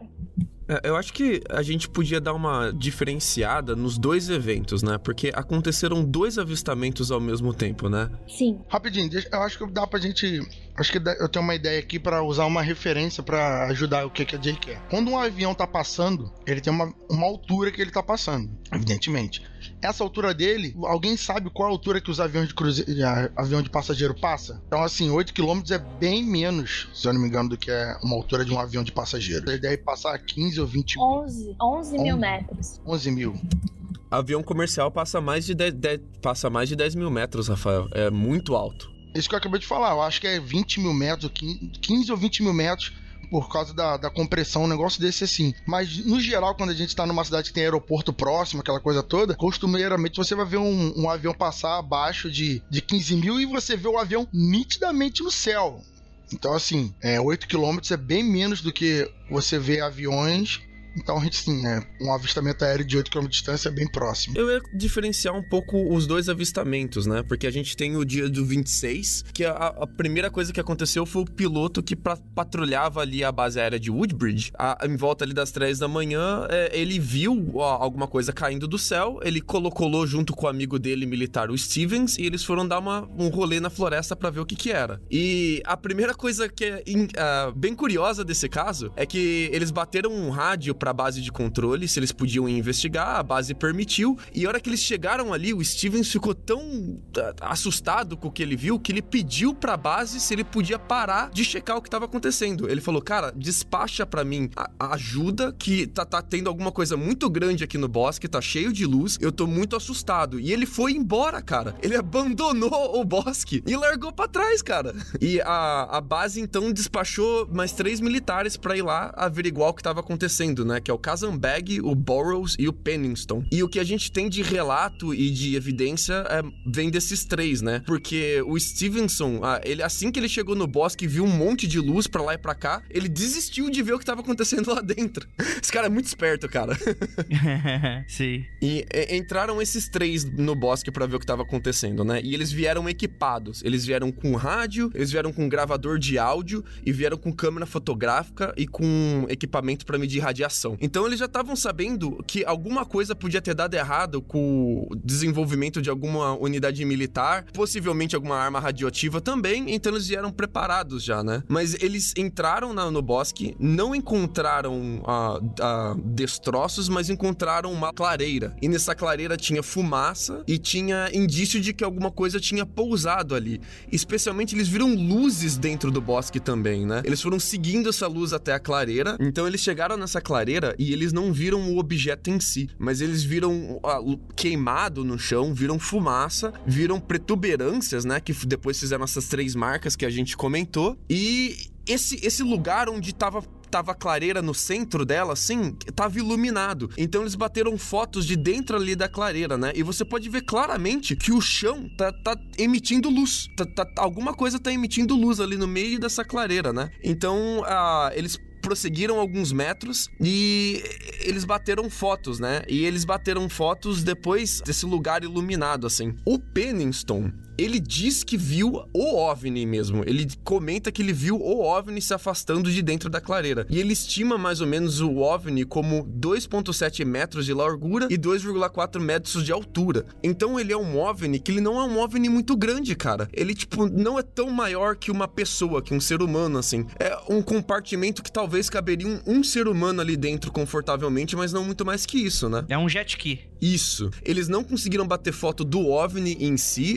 Eu acho que a gente podia dar uma diferenciada nos dois eventos, né? Porque aconteceram dois avistamentos ao mesmo tempo, né? Sim. Rapidinho, deixa, eu acho que dá pra gente... Acho que eu tenho uma ideia aqui pra usar uma referência pra ajudar o que, que a Jay quer. Quando um avião tá passando, ele tem uma, uma altura que ele tá passando, evidentemente. Essa altura dele, alguém sabe qual a altura que os aviões de cruzeiro, avião de passageiro passa? Então, assim, oito quilômetros é bem menos, se eu não me engano, do que é uma altura de um avião de passageiro. Ele deve passar quinze ou vinte... onze, onze mil metros. onze mil. Avião comercial passa mais de dez, dez, passa mais de dez mil metros, Rafael. É muito alto. Isso que eu acabei de falar. Eu acho que é vinte mil metros, quinze ou vinte mil metros, por causa da, da compressão, um negócio desse assim. Mas, no geral, quando a gente tá numa cidade que tem aeroporto próximo, aquela coisa toda, costumeiramente você vai ver um, um avião passar abaixo de, de quinze mil e você vê o avião nitidamente no céu. Então, assim, é, oito quilômetros é bem menos do que você vê aviões. Então, a gente, sim, é, um avistamento aéreo de oito quilômetros de distância é bem próximo. Eu ia diferenciar um pouco os dois avistamentos, né? Porque a gente tem o dia do vinte e seis, que a, a primeira coisa que aconteceu foi o piloto que pra, patrulhava ali a base aérea de Woodbridge. A, em volta ali das três da manhã, é, ele viu ó, alguma coisa caindo do céu, ele colocou junto com o amigo dele militar, o Stevens, e eles foram dar uma, um rolê na floresta pra ver o que que era. E a primeira coisa que é in, uh, bem curiosa desse caso é que eles bateram um rádio pra base de controle, se eles podiam investigar, a base permitiu, e a hora que eles chegaram ali, o Stevens ficou tão assustado com o que ele viu, que ele pediu pra base se ele podia parar de checar o que tava acontecendo. Ele falou, cara, despacha pra mim a, a ajuda, que tá, tá tendo alguma coisa muito grande aqui no bosque, tá cheio de luz, eu tô muito assustado. E ele foi embora, cara. Ele abandonou o bosque e largou pra trás, cara. E a, a base, então, despachou mais três militares pra ir lá averiguar o que tava acontecendo, né? Que é o Kazanbag, o Burroughs e o Penningston. E o que a gente tem de relato e de evidência é, vem desses três, né? Porque o Stevenson, ah, ele, assim que ele chegou no bosque e viu um monte de luz pra lá e pra cá, ele desistiu de ver o que tava acontecendo lá dentro. Esse cara é muito esperto, cara. Sim. E, e entraram esses três no bosque pra ver o que tava acontecendo, né? E eles vieram equipados. Eles vieram com rádio, eles vieram com gravador de áudio e vieram com câmera fotográfica e com equipamento pra medir radiação. Então eles já estavam sabendo que alguma coisa podia ter dado errado com o desenvolvimento de alguma unidade militar, possivelmente alguma arma radioativa também, então eles vieram preparados já, né? Mas eles entraram na, no bosque, não encontraram uh, uh, destroços, mas encontraram uma clareira. E nessa clareira tinha fumaça e tinha indício de que alguma coisa tinha pousado ali. Especialmente eles viram luzes dentro do bosque também, né? Eles foram seguindo essa luz até a clareira, então eles chegaram nessa clareira e eles não viram o objeto em si, mas eles viram uh, queimado no chão, viram fumaça, viram protuberâncias, né, que depois fizeram essas três marcas que a gente comentou, e esse, esse lugar onde tava tava a clareira no centro dela, assim, tava iluminado. Então eles bateram fotos de dentro ali da clareira, né? E você pode ver claramente que o chão tá, tá emitindo luz. Tá, tá, alguma coisa tá emitindo luz ali no meio dessa clareira, né? Então, uh, eles prosseguiram alguns metros e eles bateram fotos, né? E eles bateram fotos depois desse lugar iluminado, assim. O Penningston, ele diz que viu o OVNI mesmo. Ele comenta que ele viu o OVNI se afastando de dentro da clareira. E ele estima mais ou menos o OVNI como dois vírgula sete metros de largura e dois vírgula quatro metros de altura. Então ele é um OVNI que ele não é um OVNI muito grande, cara. Ele, tipo, não é tão maior que uma pessoa, que um ser humano, assim. É um compartimento que talvez caberia um, um ser humano ali dentro confortavelmente, mas não muito mais que isso, né? É um jet ski. Isso. Eles não conseguiram bater foto do OVNI em si, mas eles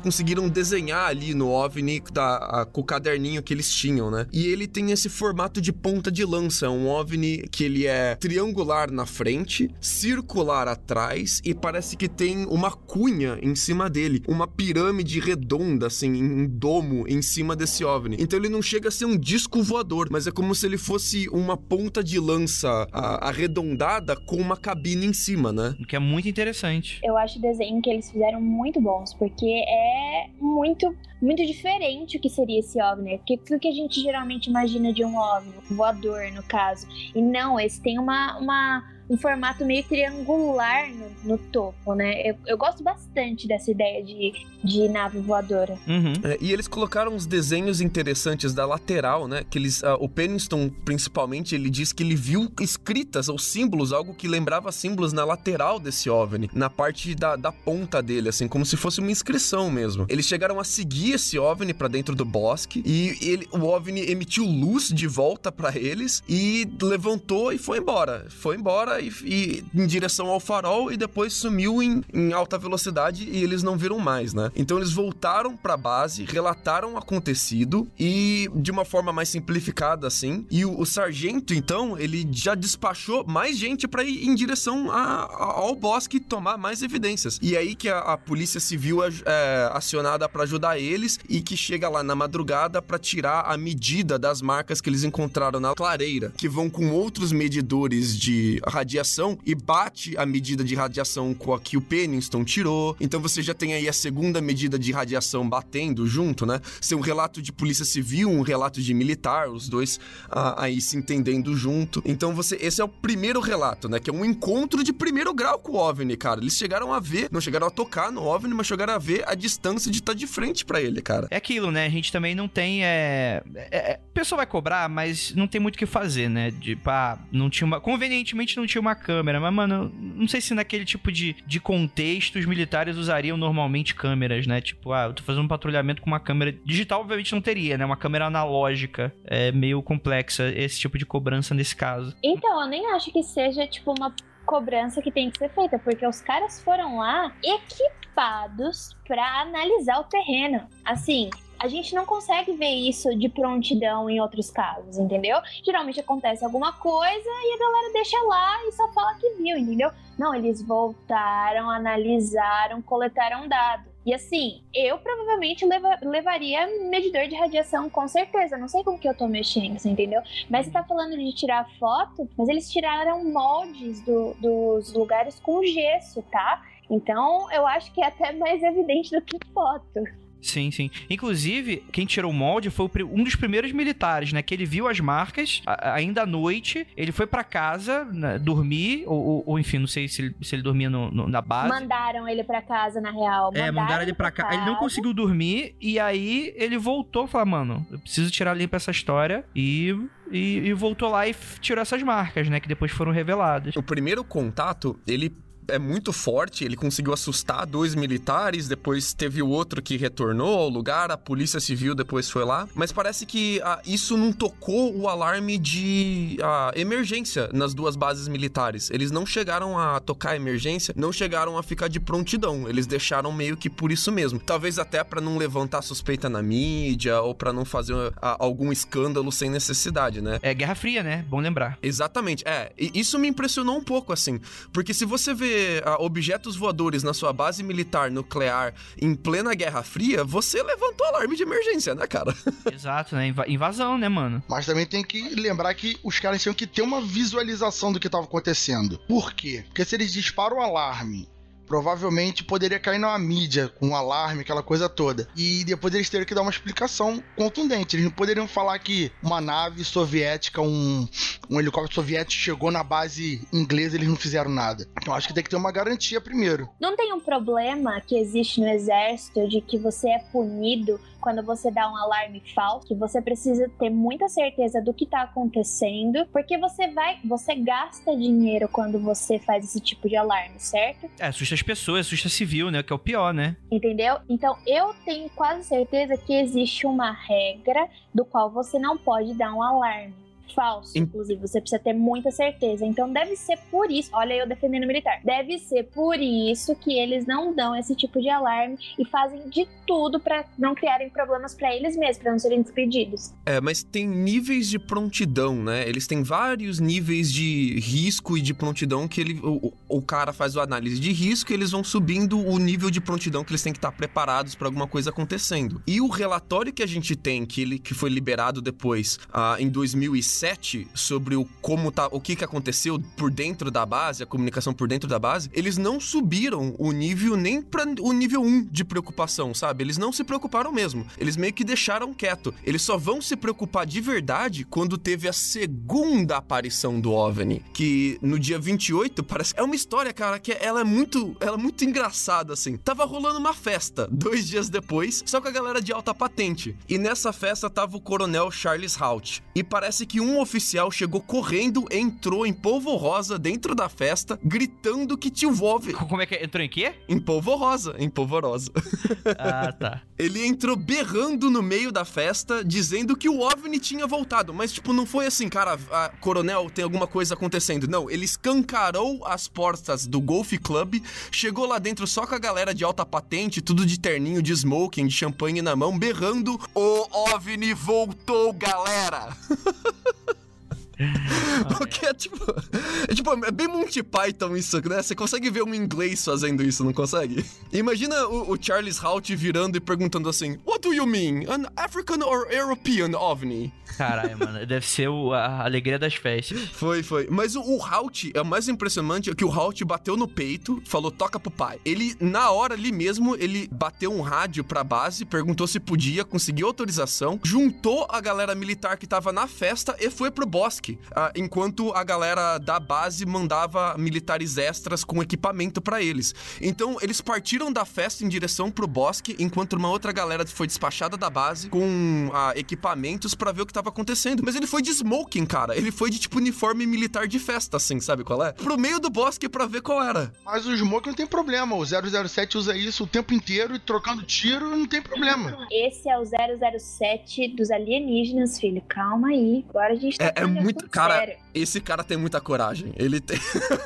conseguiram desenhar ali no OVNI da, a, com o caderninho que eles tinham, né? E ele tem esse formato de ponta de lança, um OVNI que ele é triangular na frente, circular atrás e parece que tem uma cunha em cima dele, uma pirâmide redonda, assim, um domo em cima desse OVNI. Então ele não chega a ser um disco voador, mas é como se ele fosse uma ponta de lança a, arredondada com uma cabine em cima, né? Que é muito interessante. Eu acho o desenho que eles fizeram muito bons, porque é muito, muito diferente o que seria esse OVNI. Porque o que a gente geralmente imagina de um OVNI, um voador, no caso. E não, esse tem uma... uma um formato meio triangular no, no topo, né? Eu, eu gosto bastante dessa ideia de, de nave voadora. Uhum. É, e eles colocaram uns desenhos interessantes da lateral, né? Que eles, uh, o Pennington, principalmente, ele diz que ele viu escritas ou símbolos, algo que lembrava símbolos na lateral desse OVNI, na parte da, da ponta dele, assim, como se fosse uma inscrição mesmo. Eles chegaram a seguir esse OVNI pra dentro do bosque e ele, o OVNI emitiu luz de volta pra eles e levantou e foi embora. Foi embora E, e em direção ao farol e depois sumiu em, em alta velocidade e eles não viram mais, né? Então eles voltaram pra base, relataram o acontecido e de uma forma mais simplificada, assim, e o, o sargento, então, ele já despachou mais gente pra ir em direção a, a, ao bosque tomar mais evidências. E aí que a, a polícia civil é, é acionada pra ajudar eles e que chega lá na madrugada pra tirar a medida das marcas que eles encontraram na clareira, que vão com outros medidores de radiação e bate a medida de radiação com a que o Pennington tirou. Então você já tem aí a segunda medida de radiação batendo junto, né? Ser um relato de polícia civil, um relato de militar, os dois ah, aí se entendendo junto. Então você, esse é o primeiro relato, né? Que é um encontro de primeiro grau com o OVNI, cara. Eles chegaram a ver, não chegaram a tocar no OVNI, mas chegaram a ver a distância de estar de frente pra ele, cara. É aquilo, né? A gente também não tem, é... é... O pessoal vai cobrar, mas não tem muito o que fazer, né? Tipo, ah, não tinha uma... Convenientemente não tinha uma câmera, mas, mano, não sei se naquele tipo de, de contexto os militares usariam normalmente câmeras, né? Tipo, ah, eu tô fazendo um patrulhamento com uma câmera digital, obviamente não teria, né? Uma câmera analógica é meio complexa esse tipo de cobrança nesse caso. Então, eu nem acho que seja, tipo, uma cobrança que tem que ser feita, porque os caras foram lá equipados pra analisar o terreno. Assim... A gente não consegue ver isso de prontidão em outros casos, entendeu? Geralmente acontece alguma coisa e a galera deixa lá e só fala que viu, entendeu? Não, eles voltaram, analisaram, coletaram dados. E assim, eu provavelmente leva, levaria medidor de radiação, com certeza. Não sei como que eu tô mexendo, você entendeu? Mas você tá falando de tirar foto, mas eles tiraram moldes do, dos lugares com gesso, tá? Então, eu acho que é até mais evidente do que foto. Sim, sim. Inclusive, quem tirou o molde foi um dos primeiros militares, né? Que ele viu as marcas, a, ainda à noite, ele foi pra casa, né, dormir, ou, ou, ou enfim, não sei se ele, se ele dormia no, no, na base. Mandaram ele pra casa, na real. Mandaram é, mandaram ele pra, pra casa. Ele não conseguiu dormir, e aí ele voltou e falou, mano, eu preciso tirar limpo essa história, e... E, e voltou lá e tirou essas marcas, né? Que depois foram reveladas. O primeiro contato, ele... é muito forte, ele conseguiu assustar dois militares, depois teve o outro que retornou ao lugar, a polícia civil depois foi lá, mas parece que ah, isso não tocou o alarme de ah, emergência nas duas bases militares. Eles não chegaram a tocar a emergência, não chegaram a ficar de prontidão, eles deixaram meio que por isso mesmo. Talvez até pra não levantar suspeita na mídia, ou pra não fazer ah, algum escândalo sem necessidade, né? É Guerra Fria, né? Bom lembrar. Exatamente, é. E isso me impressionou um pouco, assim, porque se você vê objetos voadores na sua base militar nuclear em plena Guerra Fria, você levantou alarme de emergência, né, cara? Exato, né? Inva- invasão, né, mano? Mas também tem que lembrar que os caras tinham que ter uma visualização do que estava acontecendo. Por quê? Porque se eles disparam o alarme, provavelmente poderia cair na mídia com um alarme, aquela coisa toda. E depois eles teriam que dar uma explicação contundente. Eles não poderiam falar que uma nave soviética, um, um helicóptero soviético chegou na base inglesa e eles não fizeram nada. Então acho que tem que ter uma garantia primeiro. Não tem um problema que existe no exército de que você é punido quando você dá um alarme falso, que você precisa ter muita certeza do que tá acontecendo, porque você vai, você gasta dinheiro quando você faz esse tipo de alarme, certo? É, assusta as pessoas, assusta civil, né? Que é o pior, né? Entendeu? Então eu tenho quase certeza que existe uma regra do qual você não pode dar um alarme Falso, In- inclusive. Você precisa ter muita certeza. Então deve ser por isso. Olha eu defendendo o militar. Deve ser por isso que eles não dão esse tipo de alarme e fazem de tudo pra não criarem problemas pra eles mesmos, pra não serem despedidos. É, mas tem níveis de prontidão, né? Eles têm vários níveis de risco e de prontidão que ele, o, o cara faz a análise de risco e eles vão subindo o nível de prontidão que eles têm que estar preparados pra alguma coisa acontecendo. E o relatório que a gente tem, que, ele, que foi liberado depois, uh, em dois mil e sete, sobre o, como tá, o que, que aconteceu por dentro da base, a comunicação por dentro da base, eles não subiram o nível nem pra o nível um de preocupação, sabe? Eles não se preocuparam mesmo. Eles meio que deixaram quieto. Eles só vão se preocupar de verdade quando teve a segunda aparição do OVNI, que no dia vinte e oito, parece... É uma história, cara, que ela é muito, ela é muito engraçada, assim. Tava rolando uma festa, dois dias depois, só com a galera de alta patente. E nessa festa tava o coronel Charles Haut. E parece que um oficial chegou correndo, entrou em polvorosa dentro da festa, gritando que tinha o OVNI. Como é que é? Entrou em quê? Em polvorosa, em polvorosa. Ah, tá. Ele entrou berrando no meio da festa, dizendo que o OVNI tinha voltado. Mas, tipo, não foi assim, cara, a, coronel, tem alguma coisa acontecendo. Não, ele escancarou as portas do Golf Club, chegou lá dentro só com a galera de alta patente, tudo de terninho, de smoking, de champanhe na mão, berrando: o OVNI voltou, galera! Porque é tipo, é tipo, é bem Monty Python isso, né? Você consegue ver um inglês fazendo isso, não consegue? Imagina o, o Charles Haut virando e perguntando assim: What do you mean? An African or European OVNI? Caralho, mano, deve ser o, a alegria das festas. Foi, foi. Mas o, o Haut, é o mais impressionante, é que o Haut bateu no peito, falou: toca pro pai. Ele, na hora ali mesmo, ele bateu um rádio pra base, perguntou se podia, conseguiu autorização, juntou a galera militar que tava na festa e foi pro bosque. Uh, enquanto a galera da base mandava militares extras com equipamento pra eles. Então, eles partiram da festa em direção pro bosque, enquanto uma outra galera foi despachada da base com uh, equipamentos pra ver o que tava acontecendo. Mas ele foi de smoking, cara. Ele foi de, tipo, uniforme militar de festa, assim, sabe qual é? Pro meio do bosque pra ver qual era. Mas o smoking não tem problema. O zero zero sete usa isso o tempo inteiro e trocando tiro não tem problema. Esse é o zero zero sete dos alienígenas, filho. Calma aí. Agora a gente tá É, é muito... Cara, sério. Esse cara tem muita coragem. Ele tem...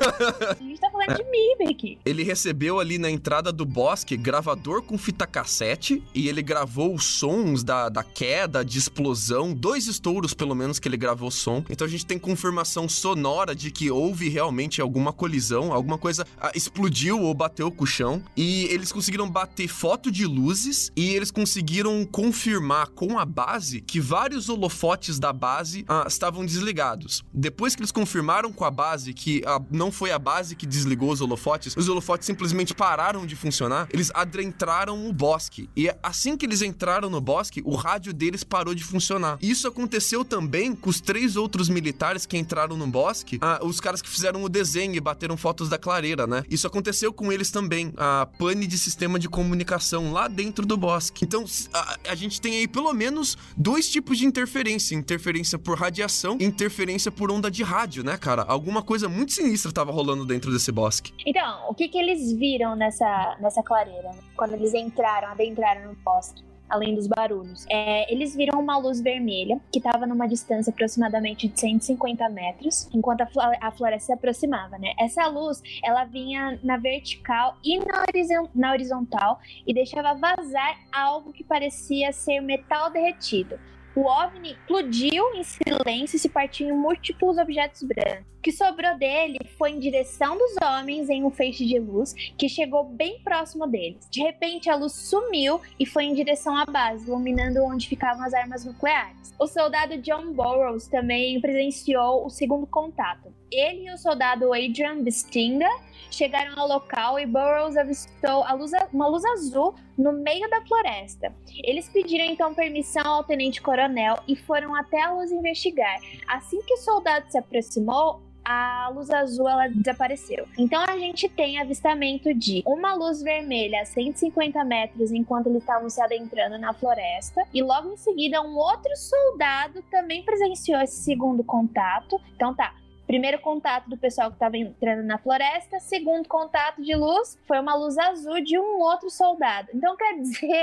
A gente tá falando de Mimic. Ele recebeu ali na entrada do bosque gravador com fita cassete e ele gravou os sons da, da queda, de explosão, dois estouros pelo menos que ele gravou som. Então a gente tem confirmação sonora de que houve realmente alguma colisão, alguma coisa ah, explodiu ou bateu com o chão. E eles conseguiram bater foto de luzes e eles conseguiram confirmar com a base que vários holofotes da base ah, estavam desligados. Depois que eles confirmaram com a base que a, não foi a base que desligou os holofotes, os holofotes simplesmente pararam de funcionar, eles adentraram o bosque. E assim que eles entraram no bosque, o rádio deles parou de funcionar. Isso aconteceu também com os três outros militares que entraram no bosque, ah, os caras que fizeram o desenho e bateram fotos da clareira, né? Isso aconteceu com eles também, a pane de sistema de comunicação lá dentro do bosque. Então, a, a gente tem aí pelo menos dois tipos de interferência. Interferência por radiação e interferência por onda de rádio, né, cara? Alguma coisa muito sinistra tava rolando dentro desse bosque. Então, o que que eles viram nessa, nessa clareira, né? Quando eles entraram, adentraram no bosque? Além dos barulhos. É, eles viram uma luz vermelha que estava numa distância aproximadamente de cento e cinquenta metros, enquanto a, fl- a floresta se aproximava, né? Essa luz, ela vinha na vertical e na, horizon- na horizontal e deixava vazar algo que parecia ser metal derretido. O OVNI explodiu em silêncio e se partiu em múltiplos objetos brancos. O que sobrou dele foi em direção dos homens em um feixe de luz que chegou bem próximo deles. De repente, a luz sumiu e foi em direção à base, iluminando onde ficavam as armas nucleares. O soldado John Burroughs também presenciou o segundo contato. Ele e o soldado Adrian Bistinga chegaram ao local e Burroughs avistou a luz, uma luz azul no meio da floresta. Eles pediram então permissão ao tenente-coronel e foram até a luz investigar. Assim que o soldado se aproximou, a luz azul ela desapareceu. Então a gente tem avistamento de uma luz vermelha a cento e cinquenta metros enquanto eles estavam se adentrando na floresta, e logo em seguida um outro soldado também presenciou esse segundo contato. Então tá, primeiro contato do pessoal que estava entrando na floresta, segundo contato de luz foi uma luz azul de um outro soldado. Então quer dizer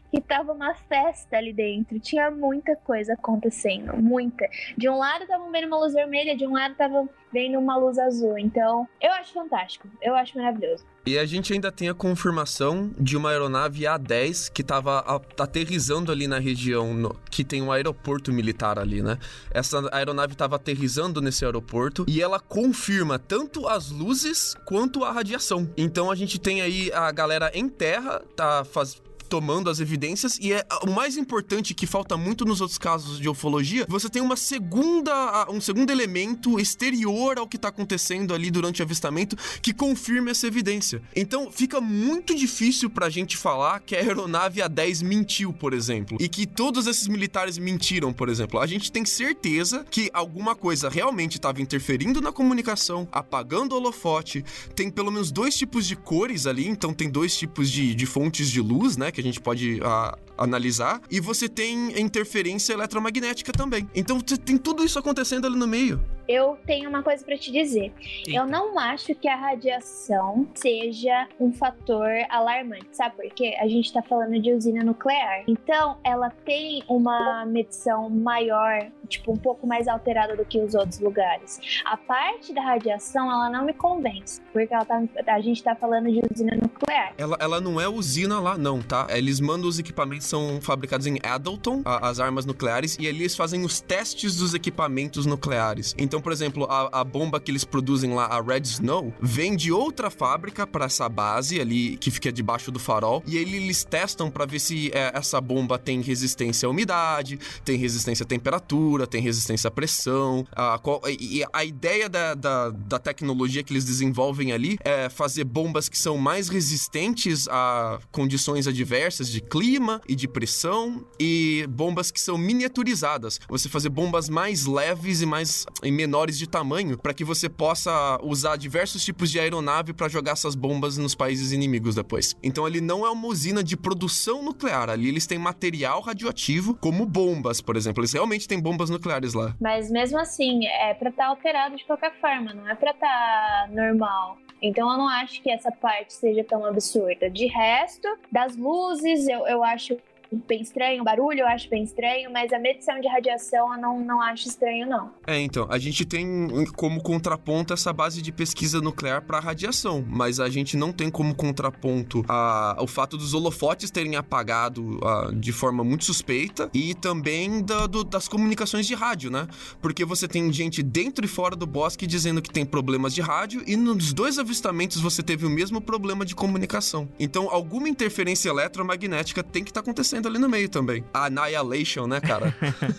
que tava uma festa ali dentro. Tinha muita coisa acontecendo, muita. De um lado estavam vendo uma luz vermelha, de um lado estavam vendo uma luz azul. Então, eu acho fantástico, eu acho maravilhoso. E a gente ainda tem a confirmação de uma aeronave A dez que estava aterrissando ali na região, no, que tem um aeroporto militar ali, né? Essa aeronave estava aterrissando nesse aeroporto e ela confirma tanto as luzes quanto a radiação. Então a gente tem aí a galera em terra, tá fazendo... tomando as evidências, e é o mais importante que falta muito nos outros casos de ufologia, você tem uma segunda, um segundo elemento exterior ao que tá acontecendo ali durante o avistamento que confirma essa evidência. Então fica muito difícil pra gente falar que a aeronave A dez mentiu, por exemplo, e que todos esses militares mentiram, por exemplo. A gente tem certeza que alguma coisa realmente estava interferindo na comunicação, apagando o holofote. Tem pelo menos dois tipos de cores ali, então tem dois tipos de, de fontes de luz, né, que a gente pode a, analisar, e você tem interferência eletromagnética também. Então você tem tudo isso acontecendo ali no meio. Eu tenho uma coisa pra te dizer. Eita. Eu não acho que a radiação seja um fator alarmante, sabe por quê? A gente tá falando de usina nuclear. Então, ela tem uma medição maior, tipo, um pouco mais alterada do que os outros lugares. A parte da radiação, ela não me convence, porque ela tá, a gente tá falando de usina nuclear. Ela, ela não é usina lá, não, tá? Eles mandam os equipamentos, são fabricados em Adleton, a, as armas nucleares, e ali eles fazem os testes dos equipamentos nucleares. Então, por exemplo, a, a bomba que eles produzem lá, a Red Snow, vem de outra fábrica para essa base ali, que fica debaixo do farol, e aí eles testam para ver se é, essa bomba tem resistência à umidade, tem resistência à temperatura, tem resistência à pressão. A, e a ideia da, da, da tecnologia que eles desenvolvem ali é fazer bombas que são mais resistentes a condições adversas de clima e de pressão, e bombas que são miniaturizadas. Você fazer bombas mais leves e mais e menores de tamanho, para que você possa usar diversos tipos de aeronave para jogar essas bombas nos países inimigos depois. Então ali não é uma usina de produção nuclear, ali eles têm material radioativo, como bombas, por exemplo. Eles realmente têm bombas nucleares lá. Mas mesmo assim, é pra estar alterado de qualquer forma, não é pra estar normal. Então eu não acho que essa parte seja tão absurda. De resto, das luzes, eu, eu acho bem estranho, o barulho eu acho bem estranho, mas a medição de radiação eu não, não acho estranho, não. É, então, a gente tem como contraponto essa base de pesquisa nuclear para radiação, mas a gente não tem como contraponto a, o fato dos holofotes terem apagado a, de forma muito suspeita, e também da, do, das comunicações de rádio, né? Porque você tem gente dentro e fora do bosque dizendo que tem problemas de rádio, e nos dois avistamentos você teve o mesmo problema de comunicação. Então, alguma interferência eletromagnética tem que estar tá acontecendo ali no meio também. Annihilation, né, cara?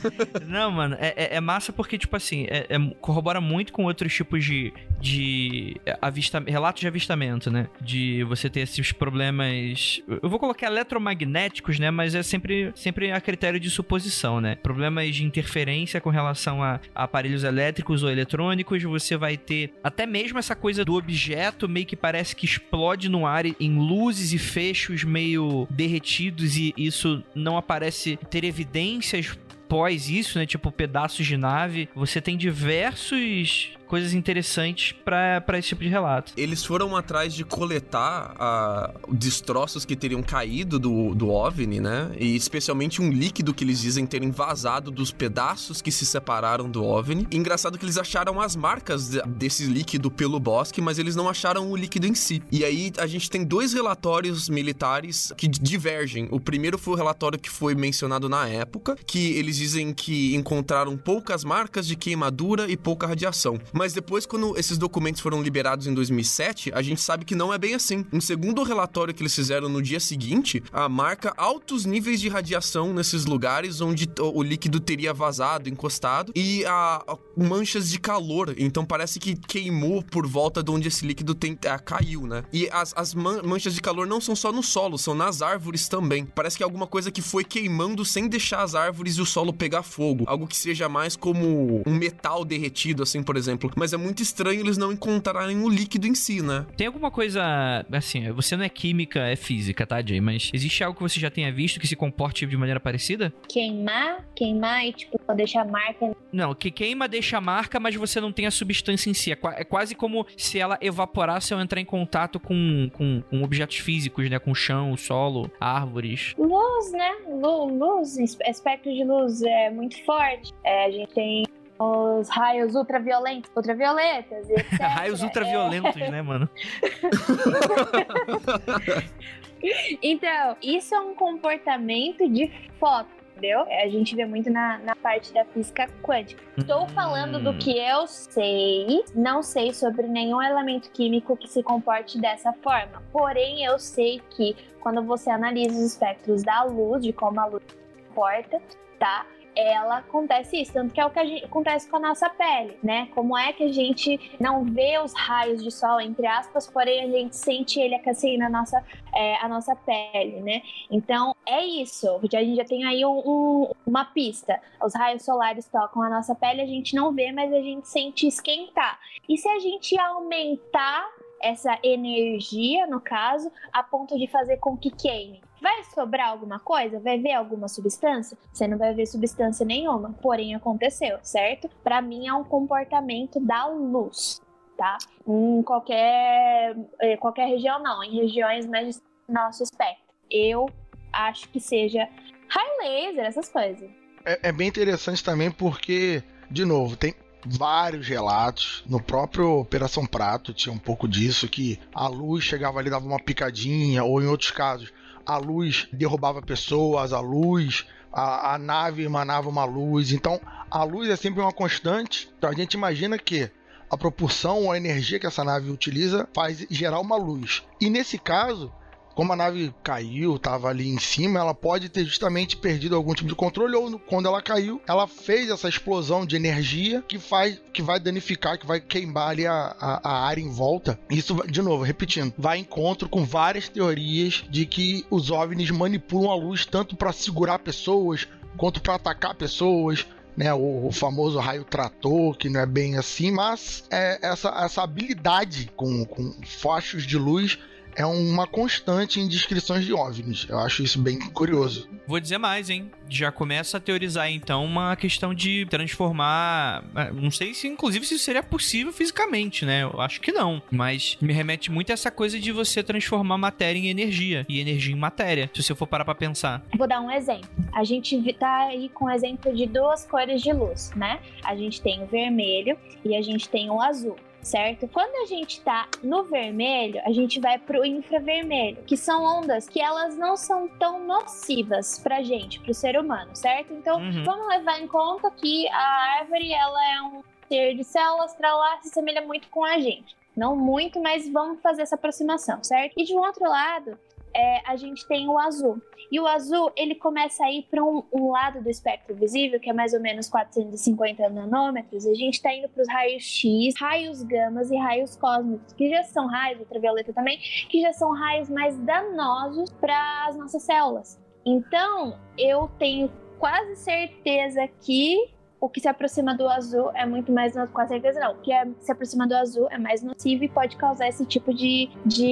Não, mano, é, é, é massa porque, tipo assim, é, é, corrobora muito com outros tipos de, de avista, relatos de avistamento, né? De você ter esses problemas, eu vou colocar eletromagnéticos, né? Mas é sempre, sempre a critério de suposição, né? Problemas de interferência com relação a, a aparelhos elétricos ou eletrônicos, você vai ter até mesmo essa coisa do objeto meio que parece que explode no ar em luzes e fechos meio derretidos, e isso não aparece ter evidências pós isso, né? Tipo pedaços de nave. Você tem diversos coisas interessantes pra, pra esse tipo de relato. Eles foram atrás de coletar uh, destroços que teriam caído do, do OVNI, né? E especialmente um líquido que eles dizem terem vazado dos pedaços que se separaram do OVNI. E engraçado que eles acharam as marcas de, desse líquido pelo bosque, mas eles não acharam o líquido em si. E aí a gente tem dois relatórios militares que divergem. O primeiro foi o relatório que foi mencionado na época, que eles dizem que encontraram poucas marcas de queimadura e pouca radiação. Mas depois, quando esses documentos foram liberados em dois mil e sete, a gente sabe que não é bem assim. Um segundo relatório que eles fizeram no dia seguinte, a marca altos níveis de radiação nesses lugares onde o líquido teria vazado, encostado, e a, a manchas de calor. Então parece que queimou por volta de onde esse líquido tem, a, caiu, né? E as, as man, manchas de calor não são só no solo, são nas árvores também. Parece que é alguma coisa que foi queimando sem deixar as árvores e o solo pegar fogo. Algo que seja mais como um metal derretido, assim, por exemplo. exemplo. Mas é muito estranho eles não encontrarem o líquido em si, né? Tem alguma coisa, assim, você não é química, é física, tá, Jay? Mas existe algo que você já tenha visto que se comporte de maneira parecida? Queimar, queimar e, tipo, deixar marca. Não, que queima deixa marca, mas você não tem a substância em si. É, qua- é quase como se ela evaporasse ao entrar em contato com, com, com objetos físicos, né? Com o chão, o solo, árvores. Luz, né? Lu- Luz, es- espectro de luz é muito forte. É, a gente tem os raios ultraviolentos, ultravioletas, etcétera. Raios ultraviolentos, né, mano? Então, isso é um comportamento de foto, entendeu? A gente vê muito na, na parte da física quântica. Estou Hum. falando do que eu sei, não sei sobre nenhum elemento químico que se comporte dessa forma. Porém, eu sei que quando você analisa os espectros da luz, de como a luz se comporta, tá? Ela acontece isso, tanto que é o que a gente, acontece com a nossa pele, né? Como é que a gente não vê os raios de sol, entre aspas, porém a gente sente ele aquecendo a nossa, é, a nossa pele, né? Então, é isso. A gente já tem aí um, um, uma pista. Os raios solares tocam a nossa pele, a gente não vê, mas a gente sente esquentar. E se a gente aumentar essa energia, no caso, a ponto de fazer com que queime? Vai sobrar alguma coisa? Vai ver alguma substância? Você não vai ver substância nenhuma, porém aconteceu, certo? Para mim é um comportamento da luz, tá? Em qualquer, qualquer região não, em regiões mais do nosso espectro. Eu acho que seja raio laser, essas coisas. É, é bem interessante também porque, de novo, tem vários relatos. No próprio Operação Prato tinha um pouco disso, que a luz chegava ali, dava uma picadinha, ou em outros casos a luz derrubava pessoas, a luz, a, a nave emanava uma luz. Então a luz é sempre uma constante. Então a gente imagina que a proporção ou a energia que essa nave utiliza faz gerar uma luz. E nesse caso, como a nave caiu, estava ali em cima, ela pode ter justamente perdido algum tipo de controle, ou quando ela caiu, ela fez essa explosão de energia que faz, que vai danificar, que vai queimar ali a, a, a área em volta. Isso, de novo, repetindo, vai em encontro com várias teorias de que os OVNIs manipulam a luz tanto para segurar pessoas, quanto para atacar pessoas, né, o, o famoso raio trator, que não é bem assim, mas é essa, essa habilidade com, com fachos de luz é uma constante em descrições de OVNIs. Eu acho isso bem curioso. Vou dizer mais, hein? Já começa a teorizar, então, uma questão de transformar... Não sei se, inclusive, se isso seria possível fisicamente, né? Eu acho que não. Mas me remete muito a essa coisa de você transformar matéria em energia. E energia em matéria, se você for parar pra pensar. Vou dar um exemplo. A gente tá aí com o exemplo de duas cores de luz, né? A gente tem o vermelho e a gente tem o azul. Certo? Quando a gente tá no vermelho, a gente vai pro infravermelho, que são ondas que elas não são tão nocivas pra gente, pro ser humano, certo? Então, Uhum. vamos levar em conta que a árvore, ela é um ser de células pra lá, se assemelha muito com a gente. Não muito, mas vamos fazer essa aproximação, certo? E de um outro lado, é, a gente tem o azul. E o azul, ele começa a ir para um, um lado do espectro visível, que é mais ou menos quatrocentos e cinquenta nanômetros. A gente está indo para os raios X, raios gamas e raios cósmicos, que já são raios, ultravioleta também, que já são raios mais danosos para as nossas células. Então, eu tenho quase certeza que o que se aproxima do azul é muito mais nocivo, com certeza não, o que é, se aproxima do azul é mais nocivo e pode causar esse tipo de,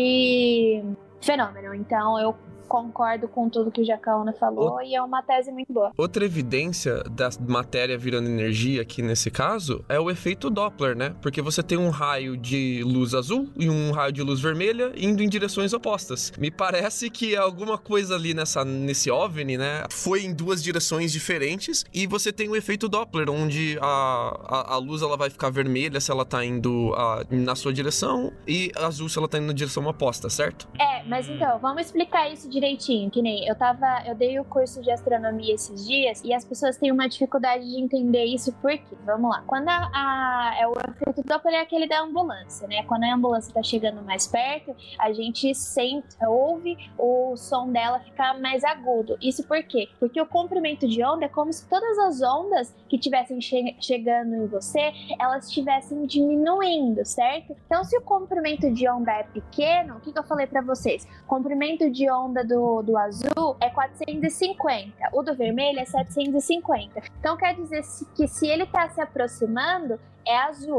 de fenômeno. Então, eu concordo com tudo que o Jacaúna falou o... e é uma tese muito boa. Outra evidência da matéria virando energia aqui nesse caso é o efeito Doppler, né? Porque você tem um raio de luz azul e um raio de luz vermelha indo em direções opostas. Me parece que alguma coisa ali nessa, nesse OVNI, né, foi em duas direções diferentes e você tem o efeito Doppler, onde a, a, a luz ela vai ficar vermelha se ela tá indo a, na sua direção e azul se ela tá indo na direção oposta, certo? É, mas então, vamos explicar isso direitinho, que nem eu tava, eu dei o curso de astronomia esses dias e as pessoas têm uma dificuldade de entender isso por quê? Vamos lá. Quando a, a é o efeito Doppler é aquele da ambulância, né? Quando a ambulância tá chegando mais perto, a gente sente, ouve o som dela ficar mais agudo. Isso por quê? Porque o comprimento de onda é como se todas as ondas que estivessem che- chegando em você, elas estivessem diminuindo, certo? Então, se o comprimento de onda é pequeno, o que, que eu falei pra vocês? O comprimento de onda do, do azul é quatrocentos e cinquenta, o do vermelho é setecentos e cinquenta. Então quer dizer que se ele está se aproximando, é azul.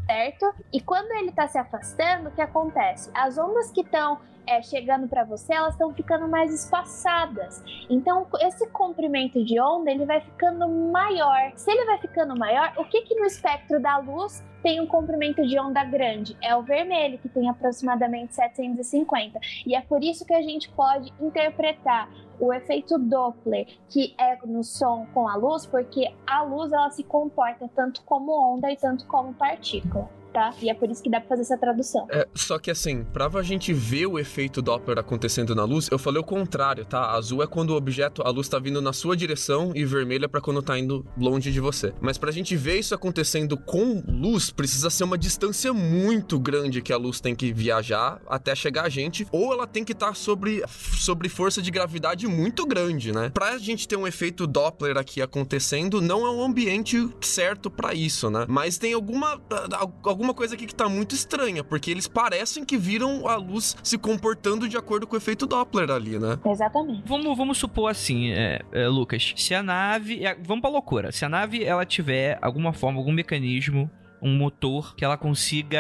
certo? E quando ele tá se afastando, o que acontece? As ondas que estão é, chegando para você, elas estão ficando mais espaçadas. Então, esse comprimento de onda, ele vai ficando maior. Se ele vai ficando maior, o que que no espectro da luz tem um comprimento de onda grande? É o vermelho, que tem aproximadamente setecentos e cinquenta. E é por isso que a gente pode interpretar o efeito Doppler, que é no som com a luz, porque a luz ela se comporta tanto como onda e tanto como partícula. Tá? E é por isso que dá pra fazer essa tradução. É, só que assim, pra a gente ver o efeito Doppler acontecendo na luz, eu falei o contrário, tá? Azul é quando o objeto, a luz tá vindo na sua direção e vermelho é pra quando tá indo longe de você. Mas pra gente ver isso acontecendo com luz, precisa ser uma distância muito grande que a luz tem que viajar até chegar a gente, ou ela tem que estar tá sobre, sobre força de gravidade muito grande, né? Pra gente ter um efeito Doppler aqui acontecendo, não é um ambiente certo pra isso, né? Mas tem alguma... alguma Uma coisa aqui que tá muito estranha, porque eles parecem que viram a luz se comportando de acordo com o efeito Doppler ali, né? Exatamente. Vamos, vamos supor assim, é, é, Lucas, se a nave... É, vamos pra loucura. Se a nave, ela tiver alguma forma, algum mecanismo, um motor que ela consiga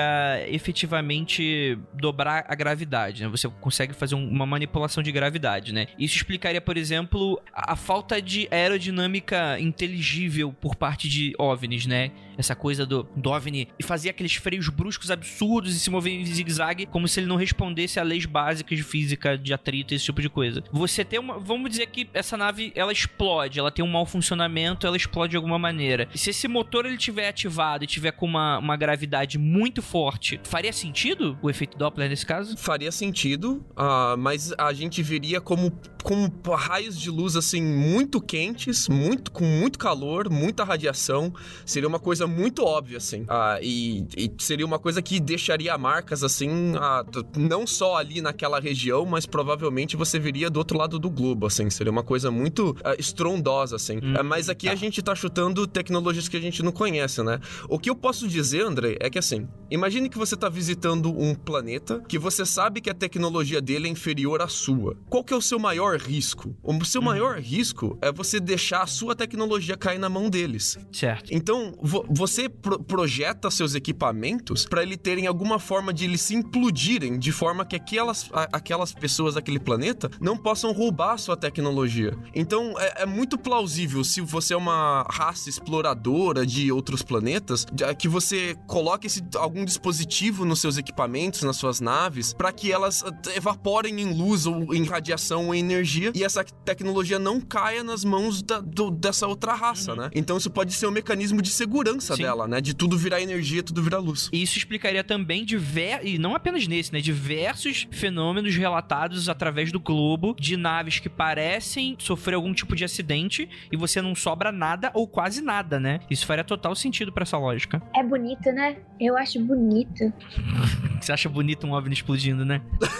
efetivamente dobrar a gravidade, né? Você consegue fazer um, uma manipulação de gravidade, né? Isso explicaria, por exemplo, a, a falta de aerodinâmica inteligível por parte de OVNIs, né? Essa coisa do, do OVNI e fazia aqueles freios bruscos absurdos e se mover em zigue-zague como se ele não respondesse a leis básicas de física, de atrito, esse tipo de coisa. Você tem uma... Vamos dizer que essa nave, ela explode, ela tem um mau funcionamento, ela explode de alguma maneira. E se esse motor ele tiver ativado e tiver com uma, uma gravidade muito forte, faria sentido o efeito Doppler nesse caso? Faria sentido, uh, mas a gente veria como, como raios de luz, assim, muito quentes, muito, com muito calor, muita radiação. Seria uma coisa muito óbvia, assim. Uh, e, e seria uma coisa que deixaria marcas, assim, uh, não só ali naquela região, mas provavelmente você veria do outro lado do globo, assim. Seria uma coisa muito uh, estrondosa, assim. Hum, uh, mas aqui tá. A gente tá chutando tecnologias que a gente não conhece, né? O que eu posso dizer, André, é que assim, imagine que você tá visitando um planeta que você sabe que a tecnologia dele é inferior à sua. Qual que é o seu maior risco? O seu hum. maior risco é você deixar a sua tecnologia cair na mão deles. Certo. Então, vo- você pro- projeta seus equipamentos para ele terem alguma forma de eles se implodirem de forma que aquelas, a- aquelas pessoas daquele planeta não possam roubar a sua tecnologia. Então, é, é muito plausível, se você é uma raça exploradora de outros planetas, que você coloque esse, algum dispositivo nos seus equipamentos, nas suas naves, para que elas evaporem em luz ou em radiação ou em energia e essa tecnologia não caia nas mãos da, do, dessa outra raça, uhum. né? Então isso pode ser um mecanismo de segurança Sim. dela, né? De tudo virar energia, tudo virar luz. E isso explicaria também, diver... e não apenas nesse, né? Diversos fenômenos relatados através do globo de naves que parecem sofrer algum tipo de acidente e você não sobra nada ou quase nada, né? Isso faria total sentido pra essa lógica. É bonito, né? Eu acho bonito. Você acha bonito um OVNI explodindo, né?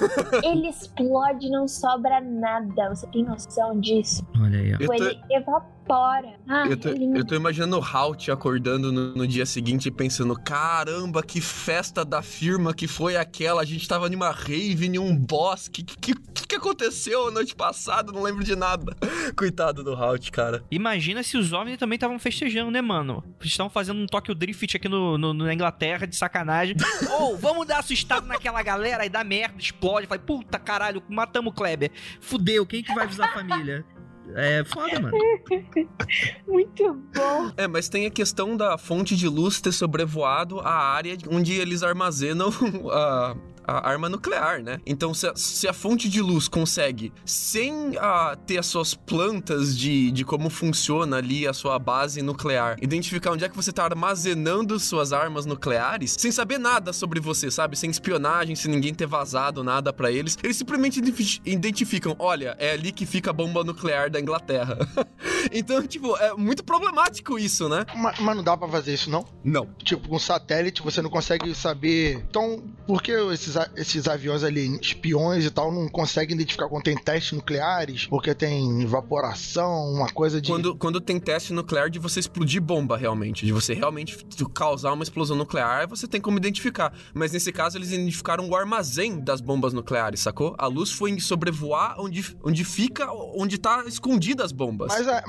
Ele explode e não sobra nada. Você tem noção disso? Olha aí, ó. Tô... Ele evapora. Ah, eu, tô, eu tô imaginando o Halt acordando no, no dia seguinte e pensando, caramba, que festa da firma que foi aquela. A gente tava numa rave, em um bosque. O que, que, que aconteceu a noite passada? Não lembro de nada. Coitado do Halt, cara. Imagina se os OVNIs também estavam festejando, né, mano? Estavam fazendo um Tokyo Drift aqui no, no, na Inglaterra, de sacanagem. Ou, oh, vamos dar assustado naquela galera, aí dá merda, explode. Vai, puta caralho, matamos o Kleber. Fudeu, quem que vai avisar a família? É foda, mano. Muito bom. É, mas tem a questão da fonte de luz ter sobrevoado a área onde eles armazenam a... a arma nuclear, né? Então, se a, se a fonte de luz consegue, sem a, ter as suas plantas de, de como funciona ali a sua base nuclear, identificar onde é que você tá armazenando suas armas nucleares, sem saber nada sobre você, sabe? Sem espionagem, sem ninguém ter vazado nada pra eles, eles simplesmente identificam, olha, é ali que fica a bomba nuclear da Inglaterra. Então, tipo, é muito problemático isso, né? Mas, mas não dá pra fazer isso, não? Não. Tipo, com satélite você não consegue saber... Então, por que esses esses aviões ali, espiões e tal, não conseguem identificar quando tem testes nucleares, porque tem evaporação, uma coisa de... Quando, quando tem teste nuclear de você explodir bomba, realmente, de você realmente causar uma explosão nuclear, você tem como identificar. Mas nesse caso, eles identificaram o armazém das bombas nucleares, sacou? A luz foi em sobrevoar onde, onde fica, onde tá escondidas as bombas. Mas,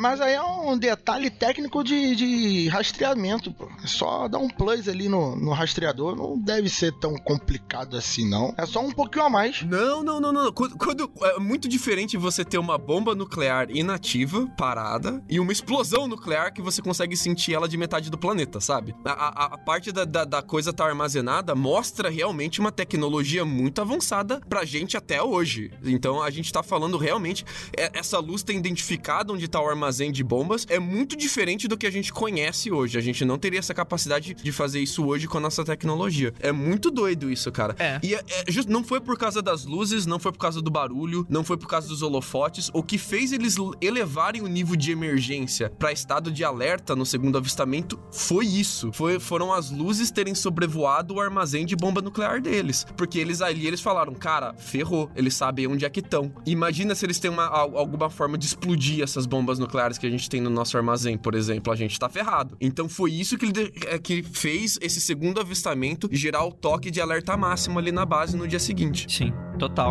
mas aí é um detalhe técnico de, de rastreamento, pô. É só dar um plus ali no, no rastreador, não deve ser tão complicado assim, não. É só um pouquinho a mais. Não, não, não, não. Quando, quando é muito diferente você ter uma bomba nuclear inativa, parada, e uma explosão nuclear que você consegue sentir ela de metade do planeta, sabe? A, a, a parte da, da, da coisa estar tá armazenada mostra realmente uma tecnologia muito avançada pra gente até hoje. Então a gente tá falando realmente, é, essa luz ter identificado onde tá o armazém de bombas é muito diferente do que a gente conhece hoje. A gente não teria essa capacidade de fazer isso hoje com a nossa tecnologia. É muito doido isso, cara. É. E é, é, just, não foi por causa das luzes, não foi por causa do barulho, não foi por causa dos holofotes. O que fez eles elevarem o nível de emergência pra estado de alerta no segundo avistamento foi isso. Foi, foram as luzes terem sobrevoado o armazém de bomba nuclear deles. Porque eles ali, eles falaram, cara, ferrou. Eles sabem onde é que estão. Imagina se eles têm uma, alguma forma de explodir essas bombas nucleares que a gente tem no nosso armazém, por exemplo. A gente tá ferrado. Então foi isso que, ele, que fez esse segundo avistamento gerar o toque de alerta máximo ali na base no dia seguinte. Sim, total.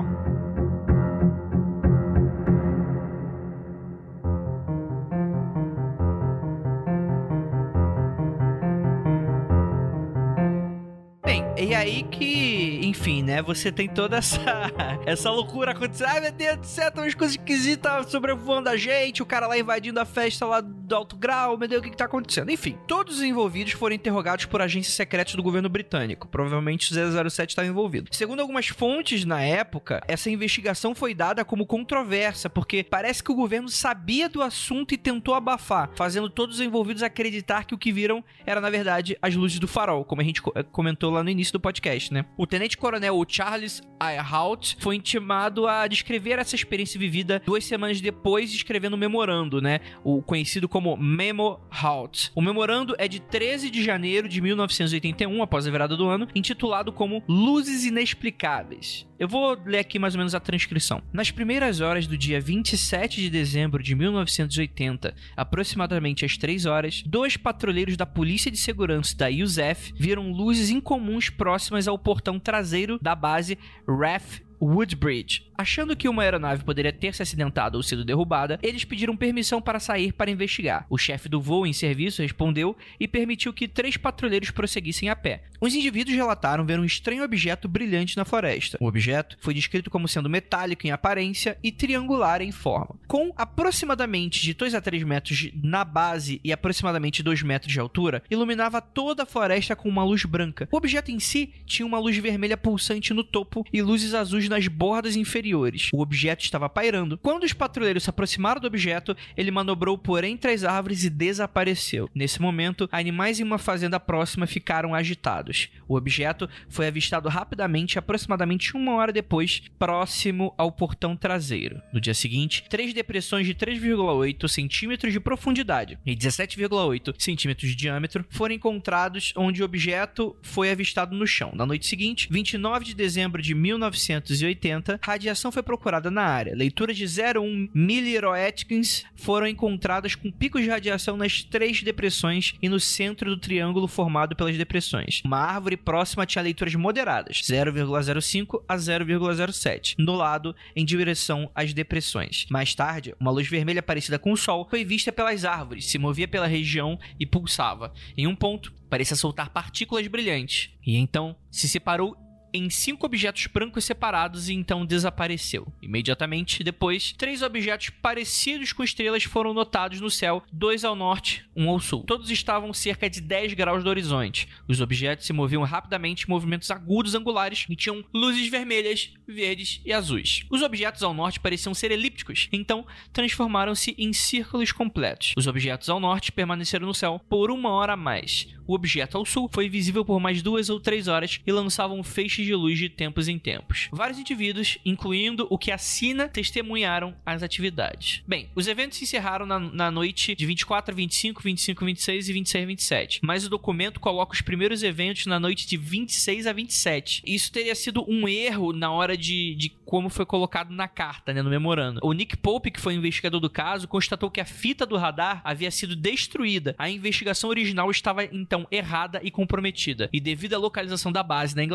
E aí que, enfim, né, você tem toda essa essa loucura acontecendo. Ai, meu Deus do céu, tem umas coisas esquisitas sobrevoando a gente, o cara lá invadindo a festa lá do alto grau, meu Deus, o que que tá acontecendo? Enfim, todos os envolvidos foram interrogados por agências secretas do governo britânico. Provavelmente o zero zero sete estava envolvido. Segundo algumas fontes na época, essa investigação foi dada como controversa, porque parece que o governo sabia do assunto e tentou abafar, fazendo todos os envolvidos acreditar que o que viram era, na verdade, as luzes do farol, como a gente comentou lá no início do podcast, né? O tenente-coronel Charles Earhart foi intimado a descrever essa experiência vivida duas semanas depois, escrevendo um memorando, né? O conhecido como Memo Halt. O memorando é de treze de janeiro de mil novecentos e oitenta e um, após a virada do ano, intitulado como Luzes Inexplicáveis. Eu vou ler aqui mais ou menos a transcrição. Nas primeiras horas do dia vinte e sete de dezembro de mil novecentos e oitenta, aproximadamente às três horas, dois patrulheiros da Polícia de Segurança da U S A F viram luzes incomuns próximas ao portão traseiro da base R A F Woodbridge. Achando que uma aeronave poderia ter se acidentado ou sido derrubada, eles pediram permissão para sair para investigar. O chefe do voo em serviço respondeu e permitiu que três patrulheiros prosseguissem a pé. Os indivíduos relataram ver um estranho objeto brilhante na floresta. O objeto foi descrito como sendo metálico em aparência e triangular em forma. Com aproximadamente de dois a três metros na base e aproximadamente dois metros de altura, iluminava toda a floresta com uma luz branca. O objeto em si tinha uma luz vermelha pulsante no topo e luzes azuis nas bordas inferiores. O objeto estava pairando. Quando os patrulheiros se aproximaram do objeto, ele manobrou por entre as árvores e desapareceu. Nesse momento, animais em uma fazenda próxima ficaram agitados. O objeto foi avistado rapidamente, aproximadamente uma hora depois, próximo ao portão traseiro. No dia seguinte, três depressões de três vírgula oito centímetros de profundidade e dezessete vírgula oito centímetros de diâmetro foram encontrados onde o objeto foi avistado no chão. Na noite seguinte, vinte e nove de dezembro de mil novecentos e oitenta, radiação foi procurada na área. Leituras de zero vírgula um miliroentgens foram encontradas com picos de radiação nas três depressões e no centro do triângulo formado pelas depressões. Uma árvore próxima tinha leituras moderadas, zero vírgula zero cinco a zero vírgula zero sete, no lado em direção às depressões. Mais tarde, uma luz vermelha parecida com o Sol foi vista pelas árvores, se movia pela região e pulsava. Em um ponto, parecia soltar partículas brilhantes. E então, se separou em cinco objetos brancos separados e então desapareceu. Imediatamente depois, três objetos parecidos com estrelas foram notados no céu, dois ao norte, um ao sul. Todos estavam cerca de dez graus do horizonte. Os objetos se moviam rapidamente em movimentos agudos angulares e tinham luzes vermelhas, verdes e azuis. Os objetos ao norte pareciam ser elípticos, então transformaram-se em círculos completos. Os objetos ao norte permaneceram no céu por uma hora a mais. O objeto ao sul foi visível por mais duas ou três horas e lançava um feixe de luz de tempos em tempos. Vários indivíduos, incluindo o que assina, testemunharam as atividades. Bem, os eventos se encerraram na, na noite de vinte e quatro a vinte e cinco, vinte e cinco a vinte e seis e vinte e seis a vinte e sete, mas o documento coloca os primeiros eventos na noite de vinte e seis a vinte e sete. Isso teria sido um erro na hora de, de como foi colocado na carta, né, no memorando. O Nick Pope, que foi o investigador do caso, constatou que a fita do radar havia sido destruída. A investigação original estava então errada e comprometida, e devido à localização da base na Inglaterra,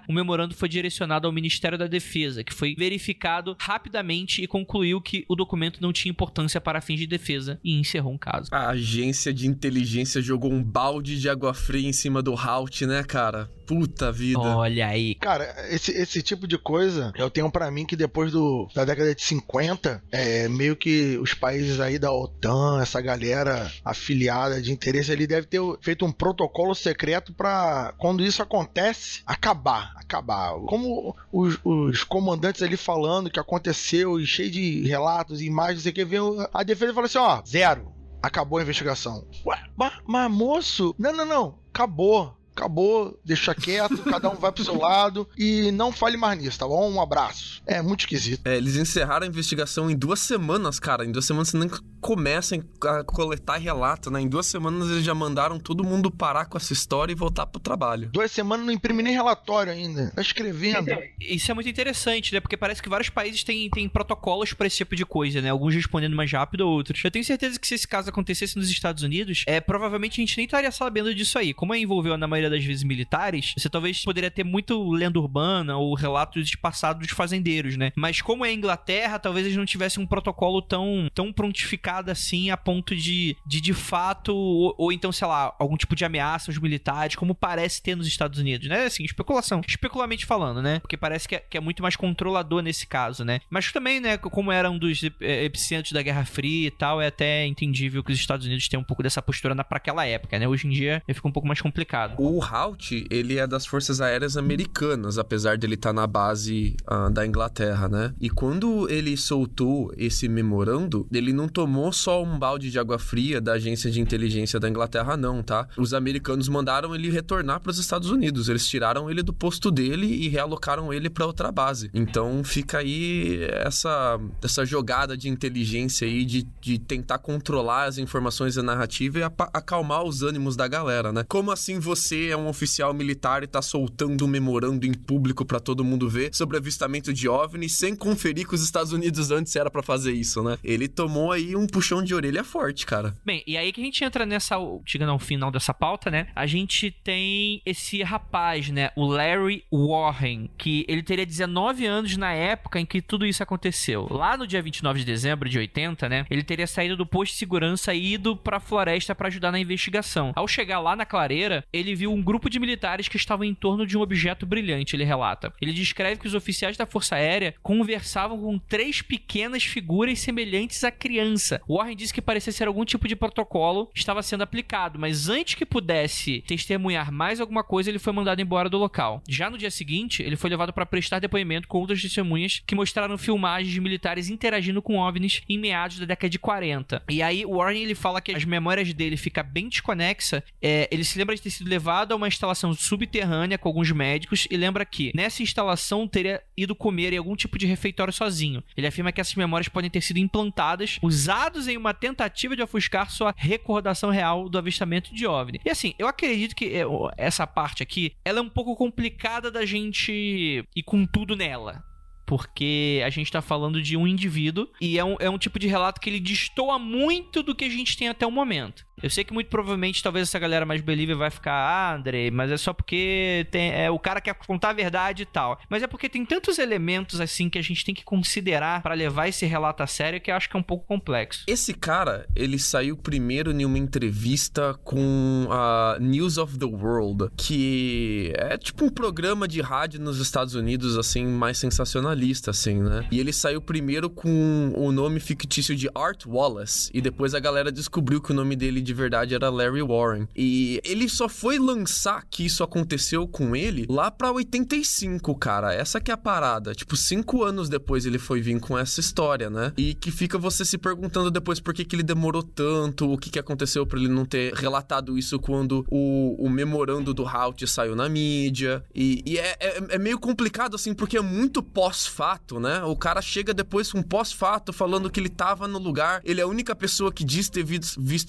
o memorando foi direcionado ao Ministério da Defesa, que foi verificado rapidamente e concluiu que o documento não tinha importância para fins de defesa e encerrou um caso. A agência de inteligência jogou um balde de água fria em cima do Halt, né, cara? Puta vida. Olha aí. Cara, esse, esse tipo de coisa, eu tenho pra mim que depois do, da década de cinquenta, é, meio que os países aí da OTAN, essa galera afiliada de interesse ali, deve ter feito um protocolo secreto pra, quando isso acontece, acabar, acabar. Como os, os comandantes ali falando que aconteceu e cheio de relatos e imagens, você quer ver, a defesa fala assim, ó, zero, acabou a investigação. Ué, mas, mas moço, não, não, não, acabou. Acabou, deixa quieto, cada um vai pro seu lado e não fale mais nisso, tá bom? Um abraço. É muito esquisito. É, eles encerraram a investigação em duas semanas, cara. Em duas semanas você nem começa a coletar relato, né? Em duas semanas eles já mandaram todo mundo parar com essa história e voltar pro trabalho. Duas semanas não imprime nem relatório ainda. Tá escrevendo. Isso é muito interessante, né? Porque parece que vários países têm, têm protocolos pra esse tipo de coisa, né? Alguns respondendo mais rápido, outros. Eu tenho certeza que se esse caso acontecesse nos Estados Unidos, é, provavelmente a gente nem estaria sabendo disso aí. Como envolveu na maioria das vezes militares, você talvez poderia ter muito lenda urbana ou relatos de passado dos fazendeiros, né? Mas como é a Inglaterra, talvez eles não tivessem um protocolo tão, tão prontificado assim a ponto de, de, de fato, ou, ou então, sei lá, algum tipo de ameaça aos militares, como parece ter nos Estados Unidos, né? Assim, especulação. Especulamente falando, né? Porque parece que é, que é muito mais controlador nesse caso, né? Mas também, né, como era um dos epicentros da Guerra Fria e tal, é até entendível que os Estados Unidos tenham um pouco dessa postura na, pra aquela época, né? Hoje em dia, fica um pouco mais complicado. O Halt, ele é das Forças Aéreas Americanas, apesar dele estar na base uh, da Inglaterra, né? E quando ele soltou esse memorando, ele não tomou só um balde de água fria da agência de inteligência da Inglaterra, não, tá? Os americanos mandaram ele retornar para os Estados Unidos. Eles tiraram ele do posto dele e realocaram ele para outra base. Então fica aí essa, essa jogada de inteligência aí de, de tentar controlar as informações da narrativa e acalmar os ânimos da galera, né? Como assim você é um oficial militar e tá soltando um memorando em público pra todo mundo ver sobre avistamento de OVNI sem conferir que os Estados Unidos antes era pra fazer isso, né? Ele tomou aí um puxão de orelha forte, cara. Bem, e aí que a gente entra nessa, chegando ao final dessa pauta, né? A gente tem esse rapaz, né? O Larry Warren, que ele teria dezenove anos na época em que tudo isso aconteceu. Lá no dia vinte e nove de dezembro de oitenta, né? Ele teria saído do posto de segurança e ido pra floresta pra ajudar na investigação. Ao chegar lá na clareira, ele viu um grupo de militares que estavam em torno de um objeto brilhante, ele relata. Ele descreve que os oficiais da Força Aérea conversavam com três pequenas figuras semelhantes à criança. Warren disse que parecia ser algum tipo de protocolo que estava sendo aplicado, mas antes que pudesse testemunhar mais alguma coisa, ele foi mandado embora do local. Já no dia seguinte, ele foi levado para prestar depoimento com outras testemunhas que mostraram filmagens de militares interagindo com OVNIs em meados da década de quarenta. E aí, Warren, ele fala que as memórias dele ficam bem desconexa. É, ele se lembra de ter sido levado a uma instalação subterrânea com alguns médicos e lembra que nessa instalação teria ido comer em algum tipo de refeitório sozinho. Ele afirma que essas memórias podem ter sido implantadas, usados em uma tentativa de ofuscar sua recordação real do avistamento de OVNI. E assim, eu acredito que essa parte aqui, ela é um pouco complicada da gente ir com tudo nela. Porque a gente tá falando de um indivíduo e é um, é um tipo de relato que ele destoa muito do que a gente tem até o momento. Eu sei que muito provavelmente talvez essa galera mais believer vai ficar, ah, Andrei, mas é só porque tem, é, o cara quer contar a verdade e tal. Mas é porque tem tantos elementos assim que a gente tem que considerar pra levar esse relato a sério que eu acho que é um pouco complexo. Esse cara, ele saiu primeiro em uma entrevista com a News of the World, que é tipo um programa de rádio nos Estados Unidos, assim, mais sensacionalista, assim, né? E ele saiu primeiro com o nome fictício de Art Wallace, e depois a galera descobriu que o nome dele de verdade era Larry Warren. E ele só foi lançar que isso aconteceu com ele lá pra oitenta e cinco, cara. Essa que é a parada. Tipo, cinco anos depois ele foi vir com essa história, né? E que fica você se perguntando depois por que que ele demorou tanto, o que que aconteceu pra ele não ter relatado isso quando o, o memorando do Halt saiu na mídia. E, e é, é, é meio complicado, assim, porque é muito pós-fato, né? O cara chega depois com pós-fato falando que ele tava no lugar, ele é a única pessoa que diz ter visto alienígena,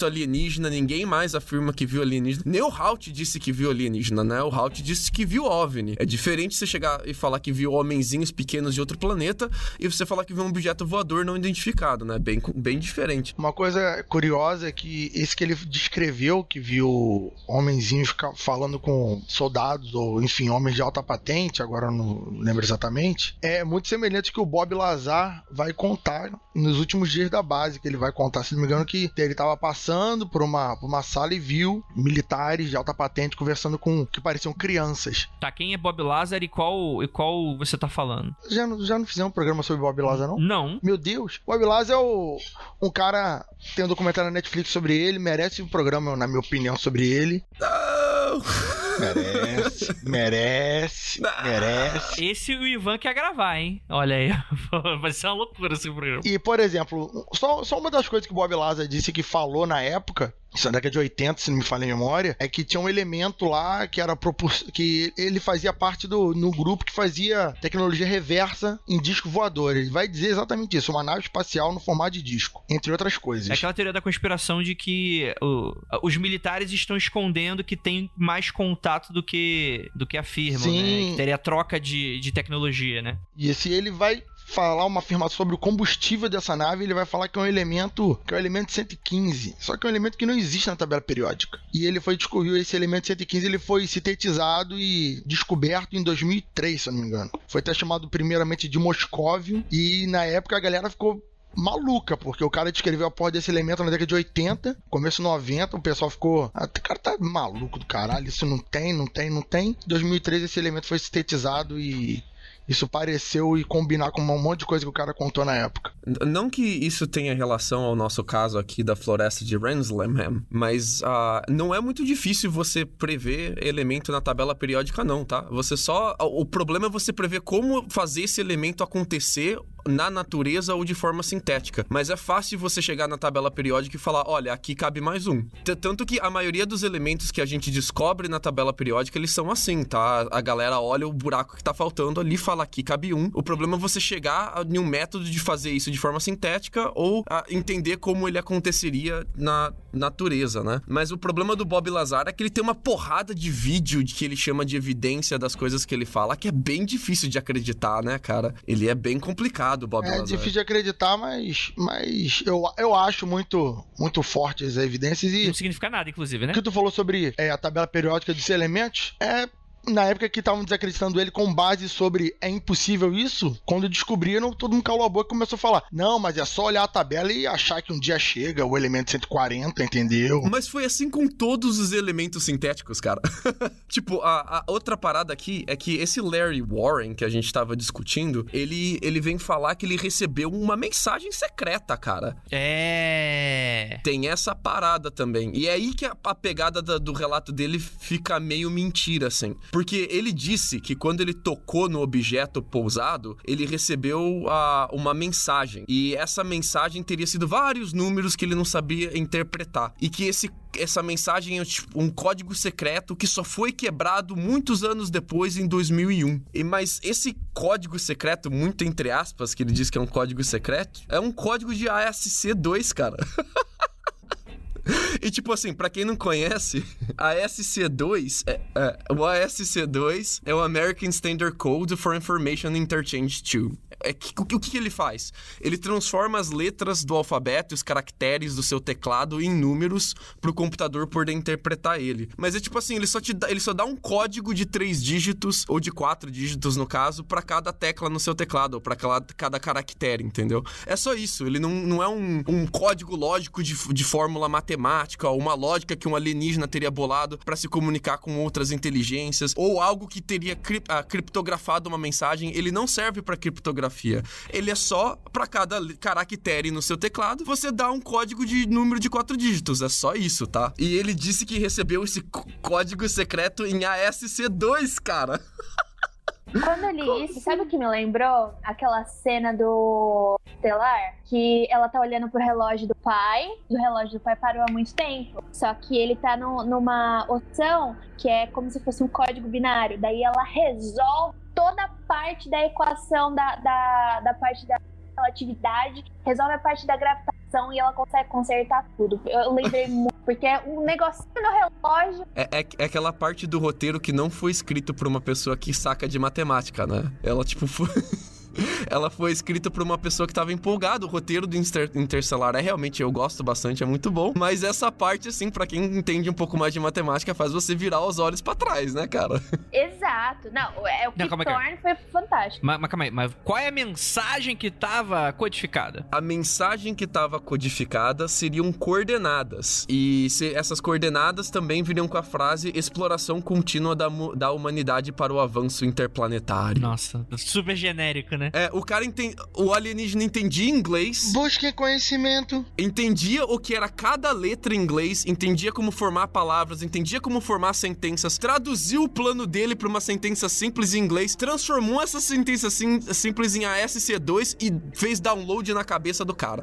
alienígena, ninguém mais afirma que viu alienígena. Nem o Halt disse que viu alienígena, né? O Halt disse que viu OVNI. É diferente você chegar e falar que viu homenzinhos pequenos de outro planeta e você falar que viu um objeto voador não identificado, né? Bem, bem diferente. Uma coisa curiosa é que esse que ele descreveu, que viu homenzinhos falando com soldados, ou enfim, homens de alta patente, agora eu não lembro exatamente, é muito semelhante que o Bob Lazar vai contar nos últimos dias da base, que ele vai contar, se não me engano, que ele estava passando por uma, por uma sala e viu militares de alta patente conversando com que pareciam crianças. Tá, quem é Bob Lazar e qual, e qual você tá falando? Já, já não fizemos um programa sobre Bob Lazar, não? Não. Meu Deus. Bob Lazar é o, um cara, tem um documentário na Netflix sobre ele, merece um programa, na minha opinião, sobre ele. Não! Merece, merece, merece. Esse o Ivan quer gravar, hein? Olha aí. Vai ser uma loucura esse programa. E, por exemplo, só, só uma das coisas que o Bob Lazar disse que falou na época, isso na década de oitenta, se não me falha a memória, é que tinha um elemento lá que era propor... que ele fazia parte do no grupo que fazia tecnologia reversa em disco voador. Ele vai dizer exatamente isso, uma nave espacial no formato de disco, entre outras coisas. É aquela teoria da conspiração de que o, os militares estão escondendo que tem mais contato do que, do que afirmam, Sim. né? Que teria troca de, de tecnologia, né? E se ele vai falar uma afirmação sobre o combustível dessa nave, ele vai falar que é um elemento, que é o elemento cento e quinze, só que é um elemento que não existe na tabela periódica. E ele foi descobriu esse elemento cento e quinze, ele foi sintetizado e descoberto em dois mil e três, se eu não me engano. Foi até chamado primeiramente de Moscóvio, e na época a galera ficou maluca, porque o cara descreveu a porra desse elemento na década de oitenta, começo noventa, o pessoal ficou, ah, o cara tá maluco do caralho, isso não tem, não tem, não tem. Em dois mil e três esse elemento foi sintetizado e isso pareceu e combinar com um monte de coisa que o cara contou na época. Não que isso tenha relação ao nosso caso aqui da floresta de Rensselaerham, mas uh, não é muito difícil você prever elemento na tabela periódica não, tá? Você só... O problema é você prever como fazer esse elemento acontecer na natureza ou de forma sintética. Mas é fácil você chegar na tabela periódica e falar, olha, aqui cabe mais um. Tanto que a maioria dos elementos que a gente descobre na tabela periódica, eles são assim, tá? A galera olha o buraco que tá faltando ali e fala, aqui cabe um. O problema é você chegar em um método de fazer isso de forma sintética ou a entender como ele aconteceria na natureza, né? Mas o problema do Bob Lazar é que ele tem uma porrada de vídeo de que ele chama de evidência das coisas que ele fala, que é bem difícil de acreditar, né, cara? Ele é bem complicado, o Bob é Lazar. É difícil de acreditar, mas, mas eu, eu acho muito, muito fortes as evidências e... Não significa nada, inclusive, né? O que tu falou sobre é, a tabela periódica dos elementos é... Na época que estavam desacreditando ele com base sobre é impossível isso, quando descobriram, todo mundo calou a boca e começou a falar, não, mas é só olhar a tabela e achar que um dia chega o elemento cento e quarenta, entendeu? Mas foi assim com todos os elementos sintéticos, cara. Tipo, a, a outra parada aqui é que esse Larry Warren que a gente tava discutindo, ele, ele vem falar que ele recebeu uma mensagem secreta, cara. É... Tem essa parada também. E é aí que a, a pegada da, do relato dele fica meio mentira, assim. Porque ele disse que quando ele tocou no objeto pousado, ele recebeu uh, uma mensagem. E essa mensagem teria sido vários números que ele não sabia interpretar. E que esse, essa mensagem é tipo, um código secreto que só foi quebrado muitos anos depois, em dois mil e um. E, mas esse código secreto, muito entre aspas, que ele diz que é um código secreto, é um código de A S C dois, cara. E tipo assim, pra quem não conhece, a A S C dois, é, é, o A S C dois é o American Standard Code for Information Interchange dois. É que, o, o que ele faz? Ele transforma as letras do alfabeto e os caracteres do seu teclado em números pro computador poder interpretar ele. Mas é tipo assim, ele só, te dá, ele só dá um código de três dígitos, ou de quatro dígitos no caso, pra cada tecla no seu teclado, ou pra cada, cada caractere, entendeu? É só isso, ele não, não é um, um código lógico de, de fórmula matemática, ou uma lógica que um alienígena teria bolado pra se comunicar com outras inteligências, ou algo que teria cri, ah, criptografado uma mensagem. Ele não serve pra criptografia. Ele é só pra cada caractere no seu teclado, você dá um código de número de quatro dígitos. É só isso, tá? E ele disse que recebeu esse código secreto em A S C dois, cara. Quando eu li isso, sabe o que me lembrou? Aquela cena do Estelar, que ela tá olhando pro relógio do pai, e o relógio do pai parou há muito tempo. Só que ele tá no, numa opção que é como se fosse um código binário. Daí ela resolve toda a parte da equação da, da, da parte da relatividade, resolve a parte da gravitação e ela consegue consertar tudo. Eu lembrei muito porque é um negocinho no relógio. É, é, é aquela parte do roteiro que não foi escrito por uma pessoa que saca de matemática, né? Ela, tipo, foi... Ela foi escrita por uma pessoa que tava empolgada. O roteiro do Inter- Interstellar é realmente, eu gosto bastante, é muito bom. Mas essa parte, assim, pra quem entende um pouco mais de matemática, faz você virar os olhos pra trás, né, cara? Exato. Não, é o que Não, calma aí, Thorne foi fantástico. Mas, mas calma aí, mas qual é a mensagem que tava codificada? A mensagem que tava codificada seriam coordenadas. E se essas coordenadas também viriam com a frase exploração contínua da, mu- da humanidade para o avanço interplanetário. Nossa, super genérico, né? É, o cara entende... O alienígena entendia inglês, Busquem conhecimento. entendia o que era cada letra em inglês, entendia como formar palavras, entendia como formar sentenças, traduziu o plano dele para uma sentença simples em inglês, transformou essa sentença sim- simples em A S C dois e fez download na cabeça do cara.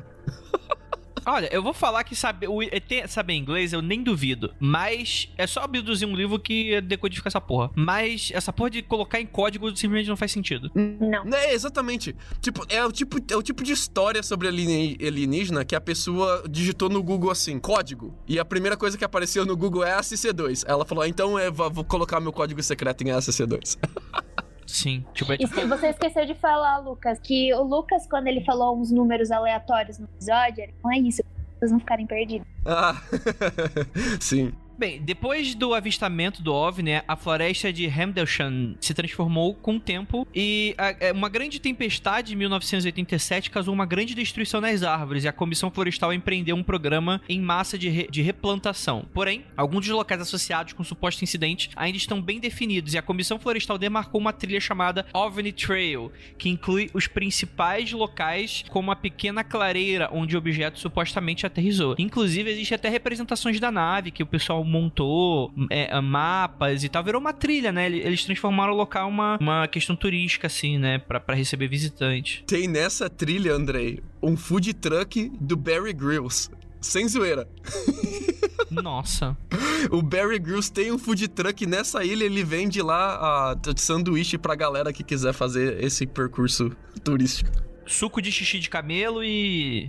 Olha, eu vou falar que saber, o E T saber inglês eu nem duvido, mas é só abduzir um livro que decodifica essa porra. Mas essa porra de colocar em código simplesmente não faz sentido. Não. É, exatamente. Tipo, é o tipo, é o tipo de história sobre alieni- alienígena que a pessoa digitou no Google assim, código. E a primeira coisa que apareceu no Google é A S C dois. Ela falou, ah, então é, vou vou colocar meu código secreto em A S C dois. Sim, tipo, é- E se você esqueceu de falar, Lucas, que o Lucas, quando ele falou uns números aleatórios no episódio, ele, não é isso, pra vocês não ficarem perdidos. Ah, sim. Bem, depois do avistamento do OVNI, a floresta de Hamdelshan se transformou com o tempo e a, uma grande tempestade em mil novecentos e oitenta e sete causou uma grande destruição nas árvores e a Comissão Florestal empreendeu um programa em massa de, re, de replantação. Porém, alguns dos locais associados com o suposto incidente ainda estão bem definidos e a Comissão Florestal demarcou uma trilha chamada OVNI Trail, que inclui os principais locais como a pequena clareira onde o objeto supostamente aterrissou. Inclusive, existe até representações da nave que o pessoal montou, é, mapas e tal, virou uma trilha, né? Eles transformaram o local uma, uma questão turística, assim, né? Pra, pra receber visitante. Tem nessa trilha, Andrei, um food truck do Bear Grylls. Sem zoeira. Nossa. O Bear Grylls tem um food truck nessa ilha, ele vende lá a sanduíche pra galera que quiser fazer esse percurso turístico. Suco de xixi de camelo e...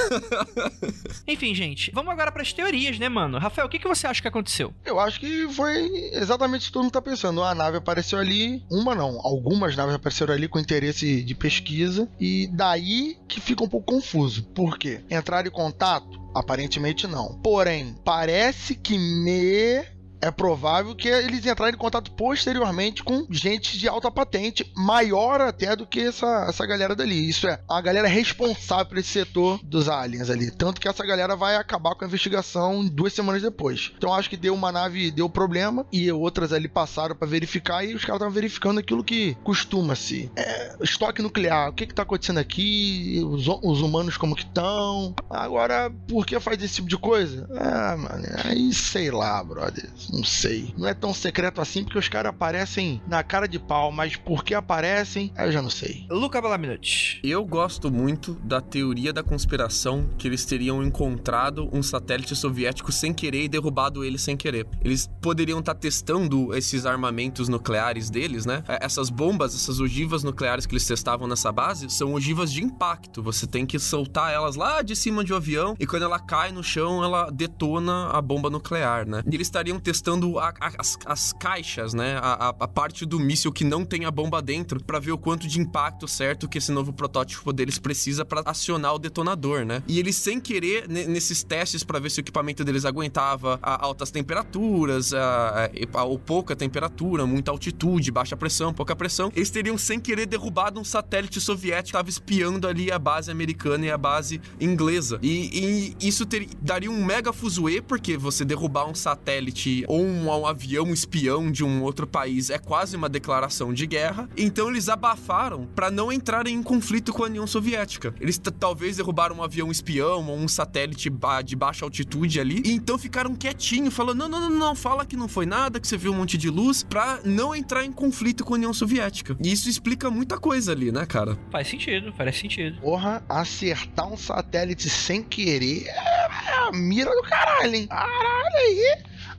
Enfim, gente, vamos agora pras teorias, né, mano? Rafael, o que, que você acha que aconteceu? Eu acho que foi exatamente isso que todo mundo tá pensando. Uma nave apareceu ali, uma não, algumas naves apareceram ali com interesse de pesquisa, e daí que fica um pouco confuso. Por quê? Entraram em contato? Aparentemente não. Porém, parece que me... é provável que eles entrarem em contato posteriormente com gente de alta patente, maior até do que essa, essa galera dali. Isso é, a galera responsável por esse setor dos aliens ali. Tanto que essa galera vai acabar com a investigação duas semanas depois. Então acho que deu uma nave, deu problema, e outras ali passaram pra verificar, e os caras estavam verificando aquilo que costuma-se. É, estoque nuclear, o que que tá acontecendo aqui? Os, os humanos como que estão? Agora, por que faz esse tipo de coisa? Ah, mano, aí sei lá, brother. Não sei. Não é tão secreto assim, porque os caras aparecem na cara de pau, mas por que aparecem, eu já não sei. Luca Balaminuti. Eu gosto muito da teoria da conspiração que eles teriam encontrado um satélite soviético sem querer e derrubado ele sem querer. Eles poderiam estar testando esses armamentos nucleares deles, né? Essas bombas, essas ogivas nucleares que eles testavam nessa base, são ogivas de impacto. Você tem que soltar elas lá de cima de um avião e quando ela cai no chão, ela detona a bomba nuclear, né? E eles estariam testando a, a, as, as caixas, né? A, a, a parte do míssil que não tem a bomba dentro, pra ver o quanto de impacto certo que esse novo protótipo deles precisa pra acionar o detonador, né? E eles, sem querer, n- nesses testes pra ver se o equipamento deles aguentava a altas temperaturas, a, a, a, ou pouca temperatura, muita altitude, baixa pressão, pouca pressão, eles teriam, sem querer, derrubado um satélite soviético que estava espiando ali a base americana e a base inglesa. E, e isso ter, daria um mega fuzuê, porque você derrubar um satélite ou um, um avião espião de um outro país é quase uma declaração de guerra. Então eles abafaram pra não entrarem em conflito com a União Soviética. Eles t- talvez derrubaram um avião espião ou um satélite ba- de baixa altitude ali, e então ficaram quietinhos, falando, não, não, não, não, fala que não foi nada, que você viu um monte de luz, pra não entrar em conflito com a União Soviética. E isso explica muita coisa ali, né, cara? Faz sentido, faz sentido. Porra, acertar um satélite sem querer é a mira do caralho, hein? Caralho aí.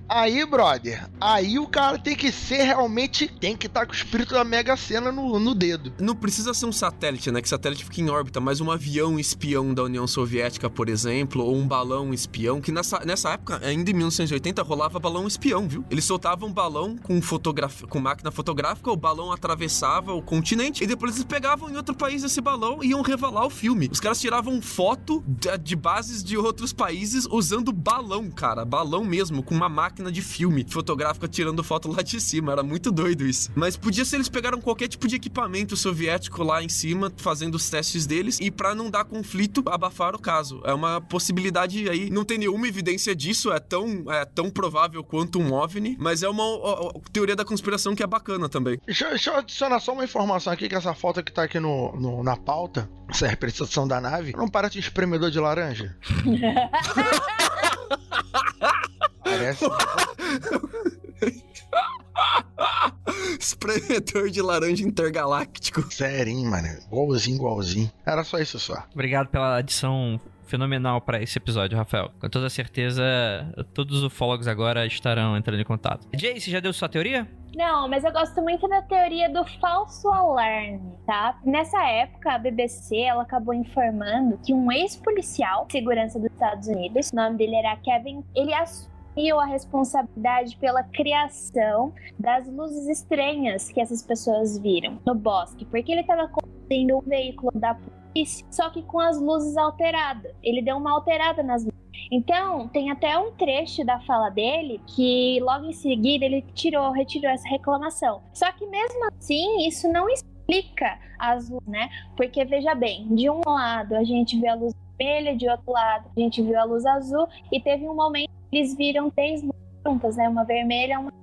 Aí, brother, aí o cara tem que ser realmente, tem que estar com o espírito da Mega Sena no, no dedo. Não precisa ser um satélite, né? Que satélite fica em órbita, mas um avião espião da União Soviética, por exemplo, ou um balão espião, que nessa, nessa época, ainda em mil novecentos e oitenta, rolava balão espião, viu? Eles soltavam um balão com, fotograf... com máquina fotográfica, o balão atravessava o continente, e depois eles pegavam em outro país esse balão e iam revelar o filme. Os caras tiravam foto de, de bases de outros países usando balão, cara. Balão mesmo, com uma máquina de filme fotográfica tirando foto lá de cima. Era muito doido isso. Mas podia ser eles pegaram qualquer tipo de equipamento soviético lá em cima, fazendo os testes deles, e pra não dar conflito, abafar o caso. É uma possibilidade aí, não tem nenhuma evidência disso, é tão, é tão provável quanto um OVNI, mas é uma ó, ó, teoria da conspiração que é bacana também. Deixa, deixa eu adicionar só uma informação aqui, que essa foto que tá aqui no, no, na pauta, essa representação da nave, não parece um espremedor de laranja? Parece. Espremedor de laranja intergaláctico. Sério, hein, mano? Igualzinho, igualzinho. Era só isso só. Obrigado pela adição fenomenal pra esse episódio, Rafael. Com toda certeza, todos os ufólogos agora estarão entrando em contato. Jay, você já deu sua teoria? Não, mas eu gosto muito da teoria do falso alarme, tá? Nessa época, a B B C, ela acabou informando que um ex-policial de segurança dos Estados Unidos, o nome dele era Kevin, ele assumiu a responsabilidade pela criação das luzes estranhas que essas pessoas viram no bosque, porque ele estava conduzindo um veículo da polícia, só que com as luzes alteradas. Ele deu uma alterada nas luzes. Então, tem até um trecho da fala dele que logo em seguida ele tirou, retirou essa reclamação. Só que mesmo assim, isso não explica as luzes, né? Porque veja bem, de um lado a gente vê a luz vermelha, de outro lado a gente viu a luz azul, e teve um momento que eles viram três luzes juntas, né? Uma vermelha, uma,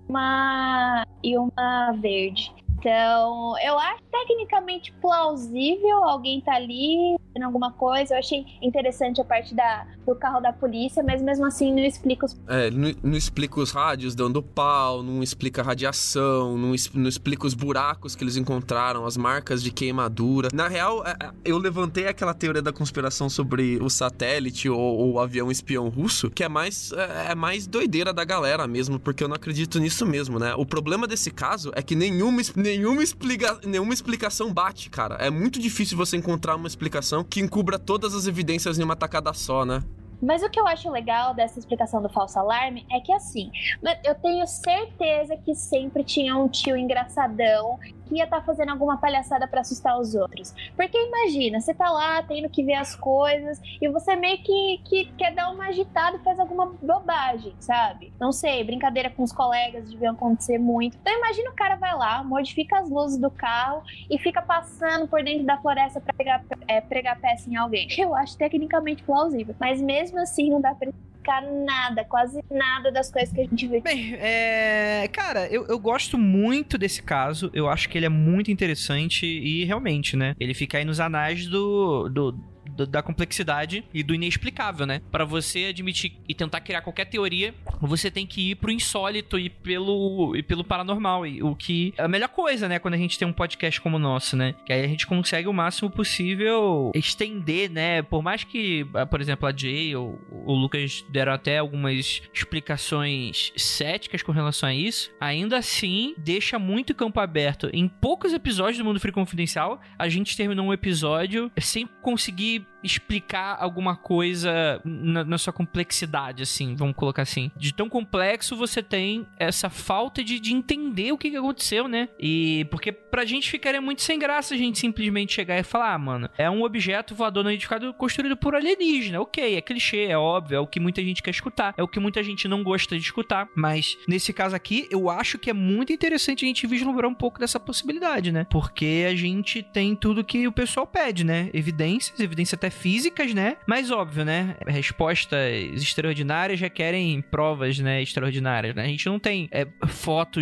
uma e uma verde. Então, eu acho tecnicamente plausível alguém tá ali fazendo alguma coisa. Eu achei interessante a parte da, do carro da polícia, mas mesmo assim não explica os... É, não, não explica os rádios dando pau, não explica a radiação, não, não explica os buracos que eles encontraram, as marcas de queimadura. Na real, eu levantei aquela teoria da conspiração sobre o satélite ou, ou o avião espião russo, que é mais, é, é mais doideira da galera mesmo, porque eu não acredito nisso mesmo, né? O problema desse caso é que nenhuma... Nenhuma, explica... Nenhuma explicação bate, cara. É muito difícil você encontrar uma explicação que encubra todas as evidências em uma tacada só, né? Mas o que eu acho legal dessa explicação do falso alarme é que, assim, eu tenho certeza que sempre tinha um tio engraçadão que ia estar tá fazendo alguma palhaçada pra assustar os outros. Porque imagina, você tá lá tendo que ver as coisas e você meio que, que quer dar uma agitada e faz alguma bobagem, sabe? Não sei, brincadeira com os colegas deviam acontecer muito. Então imagina o cara vai lá, modifica as luzes do carro e fica passando por dentro da floresta pra pegar, é, pregar peça em alguém. Eu acho tecnicamente plausível, mas mesmo assim não dá pra nada, quase nada das coisas que a gente vê. Bem, é... cara, eu, eu gosto muito desse caso, eu acho que ele é muito interessante e realmente, né, ele fica aí nos anais do... do... da complexidade e do inexplicável, né? Pra você admitir e tentar criar qualquer teoria, você tem que ir pro insólito e pelo, e pelo paranormal, e o que é a melhor coisa, né? Quando a gente tem um podcast como o nosso, né? Que aí a gente consegue o máximo possível estender, né? Por mais que, por exemplo, a Jay ou o Lucas deram até algumas explicações céticas com relação a isso, ainda assim, deixa muito campo aberto. Em poucos episódios do Mundo Free Confidencial, a gente terminou um episódio sem conseguir explicar alguma coisa na, na sua complexidade, assim, vamos colocar assim. De tão complexo você tem essa falta de, de entender o que, que aconteceu, né? E porque pra gente ficaria muito sem graça a gente simplesmente chegar e falar, ah, mano, é um objeto voador não identificado construído por alienígena. Ok, é clichê, é óbvio, é o que muita gente quer escutar, é o que muita gente não gosta de escutar, mas nesse caso aqui, eu acho que é muito interessante a gente vislumbrar um pouco dessa possibilidade, né? Porque a gente tem tudo que o pessoal pede, né? Evidências, evidências até físicas, né? Mas óbvio, né? Respostas extraordinárias requerem provas, né? Extraordinárias, né? A gente não tem é, fotos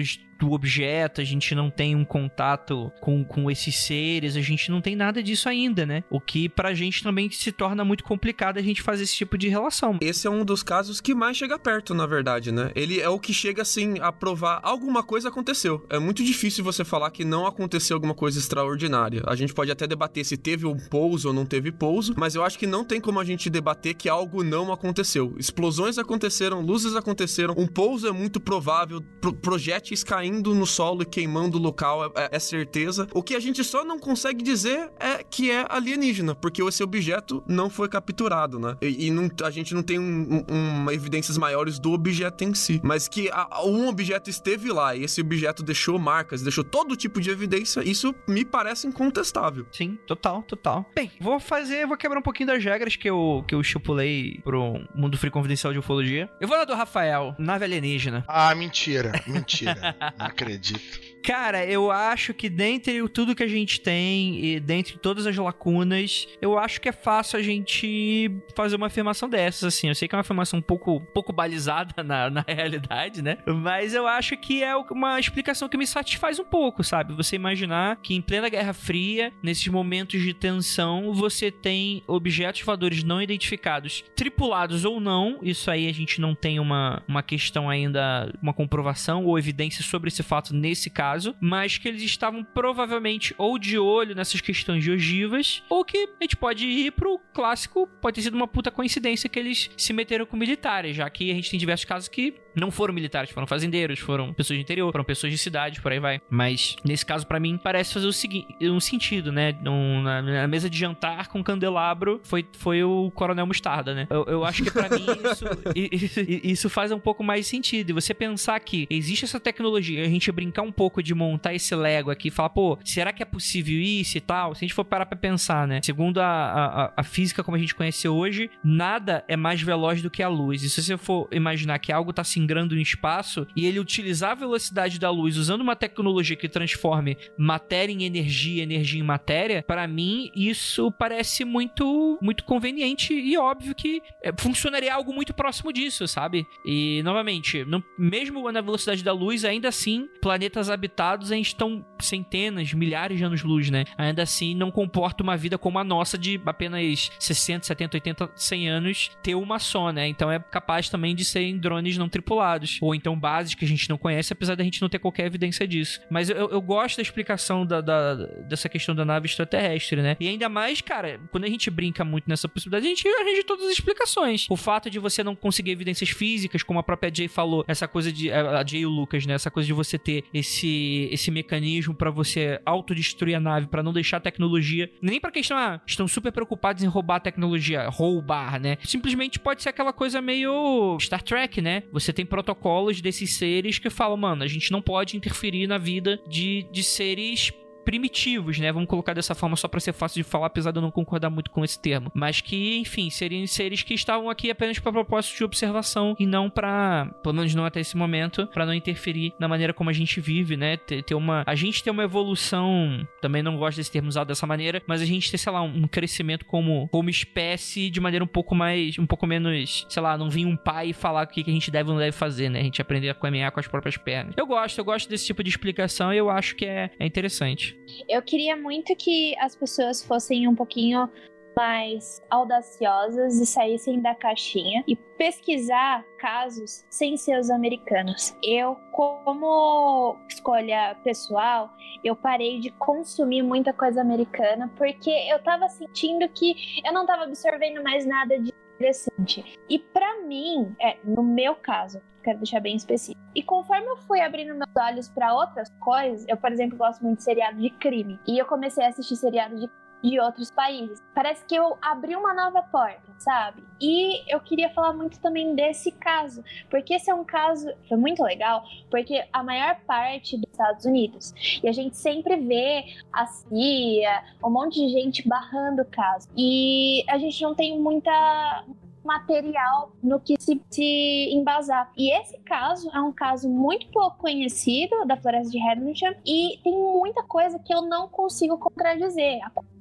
do objeto, a gente não tem um contato com, com esses seres, a gente não tem nada disso ainda, né? O que pra gente também se torna muito complicado a gente fazer esse tipo de relação. Esse é um dos casos que mais chega perto, na verdade, né? Ele é o que chega, assim, a provar alguma coisa aconteceu. É muito difícil você falar que não aconteceu alguma coisa extraordinária. A gente pode até debater se teve um pouso ou não teve pouso, mas eu acho que não tem como a gente debater que algo não aconteceu. Explosões aconteceram, luzes aconteceram, um pouso é muito provável, pro- projéteis caindo no solo e queimando o local é, é certeza. O que a gente só não consegue dizer é que é alienígena, porque esse objeto não foi capturado, né? E, e não, a gente não tem um, um, uma evidências maiores do objeto em si, mas que a, um objeto esteve lá e esse objeto deixou marcas, deixou todo tipo de evidência, isso me parece incontestável. Sim, total, total. Bem, vou fazer, vou quebrar um pouquinho das regras que eu, que eu estipulei pro Mundo Free Confidencial de Ufologia. Eu vou na do Rafael, nave alienígena. Ah, mentira, mentira. Não acredito. Cara, eu acho que dentre tudo que a gente tem e dentre todas as lacunas, eu acho que é fácil a gente fazer uma afirmação dessas, assim. Eu sei que é uma afirmação um pouco, pouco balizada na, na realidade, né? Mas eu acho que é uma explicação que me satisfaz um pouco, sabe? Você imaginar que em plena Guerra Fria, nesses momentos de tensão, você tem objetos voadores não identificados, tripulados ou não, isso aí a gente não tem uma, uma questão ainda, uma comprovação ou evidência sobre esse fato nesse caso, mas que eles estavam provavelmente ou de olho nessas questões de ogivas, ou que a gente pode ir pro clássico, pode ter sido uma puta coincidência que eles se meteram com militares, já que a gente tem diversos casos que não foram militares, foram fazendeiros, foram pessoas de interior, foram pessoas de cidade, por aí vai. Mas nesse caso, pra mim, parece fazer o seguinte, um sentido, né? Um, na, na mesa de jantar com candelabro foi, foi o Coronel Mostarda, né? Eu, eu acho que pra mim isso, isso, isso faz um pouco mais sentido. E você pensar que existe essa tecnologia, a gente brincar um pouco de montar esse Lego aqui e falar, pô, será que é possível isso e tal? Se a gente for parar pra pensar, né? Segundo a, a, a física como a gente conhece hoje, nada é mais veloz do que a luz. E se você for imaginar que algo tá se ingrando no espaço e ele utilizar a velocidade da luz usando uma tecnologia que transforme matéria em energia, energia em matéria, para mim isso parece muito muito conveniente e óbvio que é, funcionaria algo muito próximo disso, sabe? E novamente, não, mesmo na velocidade da luz, ainda assim, planetas habitados ainda estão centenas, milhares de anos-luz, né? Ainda assim, não comporta uma vida como a nossa de apenas sessenta, setenta, oitenta, cem anos ter uma só, né? Então é capaz também de serem drones não tripulados. Ou então bases que a gente não conhece, apesar da gente não ter qualquer evidência disso. Mas eu, eu gosto da explicação da, da, dessa questão da nave extraterrestre, né? E ainda mais, cara, quando a gente brinca muito nessa possibilidade, a gente arranja todas as explicações. O fato de você não conseguir evidências físicas, como a própria Jay falou, essa coisa de... A Jay e o Lucas, né? Essa coisa de você ter esse, esse mecanismo pra você autodestruir a nave, pra não deixar a tecnologia... Nem pra questão, ah, estão super preocupados em roubar a tecnologia, roubar, né? Simplesmente pode ser aquela coisa meio Star Trek, né? Você tem protocolos desses seres que falam, mano, a gente não pode interferir na vida de, de seres primitivos, né? Vamos colocar dessa forma só pra ser fácil de falar, apesar de eu não concordar muito com esse termo. Mas que, enfim, seriam seres que estavam aqui apenas para propósito de observação e não pra, pelo menos não até esse momento, pra não interferir na maneira como a gente vive, né? Ter, ter uma... A gente ter uma evolução, também não gosto desse termo usado dessa maneira, mas a gente ter, sei lá, um crescimento como, como espécie de maneira um pouco mais, um pouco menos, sei lá, não vir um pai falar o que a gente deve ou não deve fazer, né? A gente aprender a caminhar com as próprias pernas. Eu gosto, eu gosto desse tipo de explicação e eu acho que é, é interessante. Eu queria muito que as pessoas fossem um pouquinho mais audaciosas e saíssem da caixinha e pesquisar casos sem ser os americanos. Eu, como escolha pessoal, eu parei de consumir muita coisa americana porque eu tava sentindo que eu não tava absorvendo mais nada de interessante. E pra mim, é, no meu caso, quero deixar bem específico. E conforme eu fui abrindo meus olhos pra outras coisas, eu, por exemplo, gosto muito de seriado de crime. E eu comecei a assistir seriado de de outros países. Parece que eu abri uma nova porta, sabe? E eu queria falar muito também desse caso, porque esse é um caso que foi muito legal, porque a maior parte dos Estados Unidos, e a gente sempre vê a C I A, um monte de gente barrando o caso, e a gente não tem muita material no que se, se embasar. E esse caso é um caso muito pouco conhecido da Floresta de Hadley e tem muita coisa que eu não consigo contradizer.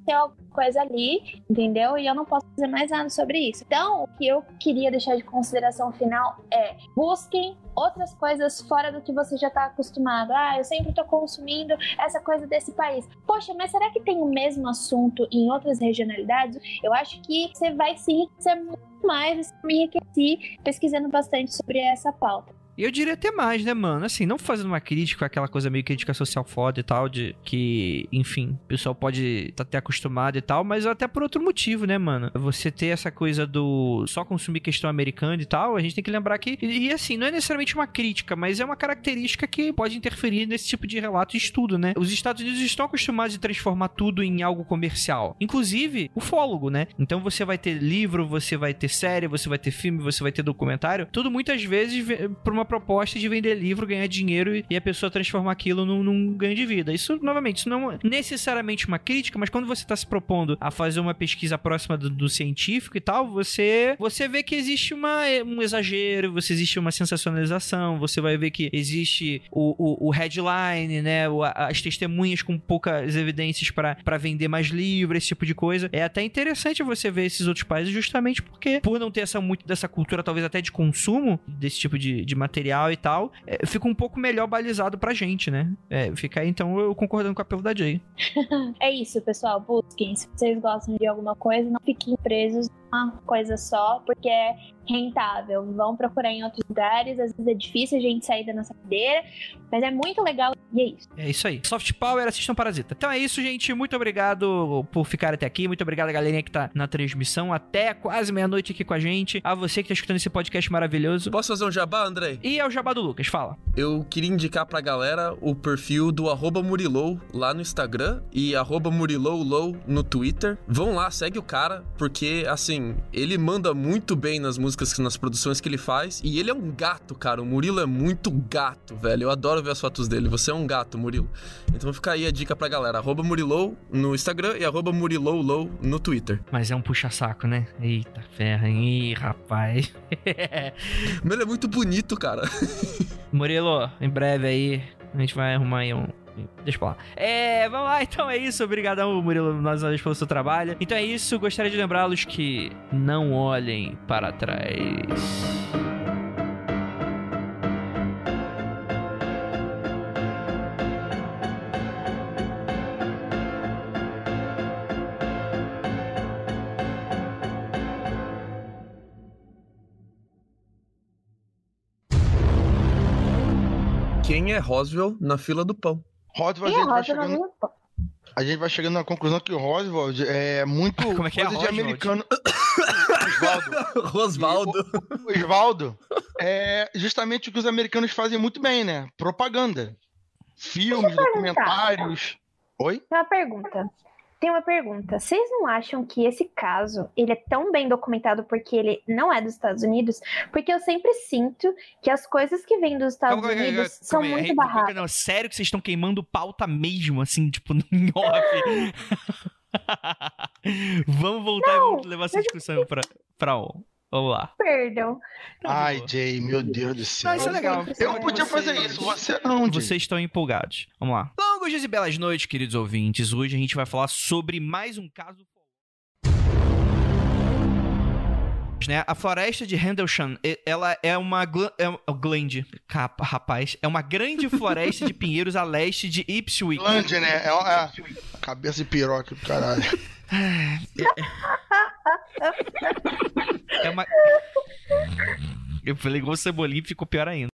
aconteceu alguma coisa ali, entendeu? E eu não posso fazer mais nada sobre isso. Então, o que eu queria deixar de consideração final é: busquem outras coisas fora do que você já tá acostumado. Ah, eu sempre tô consumindo essa coisa desse país. Poxa, mas será que tem o mesmo assunto em outras regionalidades? Eu acho que você vai se enriquecer muito mais, me enriqueci pesquisando bastante sobre essa pauta. E eu diria até mais, né, mano? Assim, não fazendo uma crítica, aquela coisa meio crítica social foda e tal, de que, enfim, o pessoal pode estar até acostumado e tal, mas até por outro motivo, né, mano? Você ter essa coisa do só consumir questão americana e tal, a gente tem que lembrar que, e, e assim, não é necessariamente uma crítica, mas é uma característica que pode interferir nesse tipo de relato e estudo, né? Os Estados Unidos estão acostumados a transformar tudo em algo comercial, inclusive ufólogo, né? Então você vai ter livro, você vai ter série, você vai ter filme, você vai ter documentário, tudo muitas vezes por uma proposta de vender livro, ganhar dinheiro e a pessoa transformar aquilo num, num ganho de vida. Isso, novamente, isso não é necessariamente uma crítica, mas quando você está se propondo a fazer uma pesquisa próxima do, do científico e tal, você, você vê que existe uma, um exagero, você existe uma sensacionalização, você vai ver que existe o, o, o headline, né, o, as testemunhas com poucas evidências para vender mais livro, esse tipo de coisa. É até interessante você ver esses outros países justamente porque, por não ter essa, muito dessa cultura, talvez até de consumo desse tipo de, de material e tal, é, fica um pouco melhor balizado pra gente, né? É, fica aí, então, eu concordando com o apelo da Jay. É isso, pessoal. Busquem. Se vocês gostam de alguma coisa, não fiquem presos uma coisa só, porque é rentável. Vão procurar em outros lugares, às vezes é difícil a gente sair da nossa cadeira, mas é muito legal e é isso. É isso aí. Soft Power, assistam Parasita. Então é isso, gente. Muito obrigado por ficar até aqui. Muito obrigado a galerinha que tá na transmissão até quase meia-noite aqui com a gente. A você que tá escutando esse podcast maravilhoso. Posso fazer um jabá, Andrei? E é o jabá do Lucas, fala. Eu queria indicar pra galera o perfil do arroba Murilou lá no Instagram e arroba Muriloulow no Twitter. Vão lá, segue o cara, porque, assim, ele manda muito bem nas músicas, nas produções que ele faz. E ele é um gato, cara. O Murilo é muito gato, velho. Eu adoro ver as fotos dele. Você é um gato, Murilo. Então fica aí a dica pra galera. Arroba Murilou no Instagram e arroba Muriloulow no Twitter. Mas é um puxa-saco, né? Eita ferra, hein? Ih, rapaz. Mas ele é muito bonito, cara. Murilo, em breve aí, a gente vai arrumar aí um... Deixa pra lá. É, vamos lá, então é isso. Obrigadão, Murilo, mais uma vez pelo seu trabalho. Então é isso, gostaria de lembrá-los que não olhem para trás. Quem é Roswell na fila do pão? Roswell, a E gente, a vai Rosa chegando, não... a gente vai chegando na conclusão que o Roswell é muito Como é que é coisa de Roswell? americano. Osvaldo. Rosvaldo. O Osvaldo é justamente o que os americanos fazem muito bem, né? Propaganda. Filmes, documentários. Oi? Tem uma pergunta. Tem uma pergunta. Vocês não acham que esse caso, ele é tão bem documentado porque ele não é dos Estados Unidos? Porque eu sempre sinto que as coisas que vêm dos Estados Calma, calma, Unidos calma, são calma aí. muito barradas. Não, sério que vocês estão queimando pauta mesmo, assim, tipo, em off? Vamos voltar Não, e vamos levar essa discussão pra, pra on. Vamos lá. Perdão. Ai, Jay, meu Deus do céu. Não, isso é legal. Eu podia fazer isso, você não, Jay. Vocês estão empolgados. Vamos lá. Longos dias e belas noites, queridos ouvintes. Hoje a gente vai falar sobre mais um caso... Né? A floresta de Rendlesham, ela é uma gl- é um, glande, capa, rapaz, é uma grande floresta de pinheiros a leste de Ipswich. Glande, né? É uma é cabeça de piroca do caralho. É uma... Eu falei igual o Cebolinha, ficou pior ainda.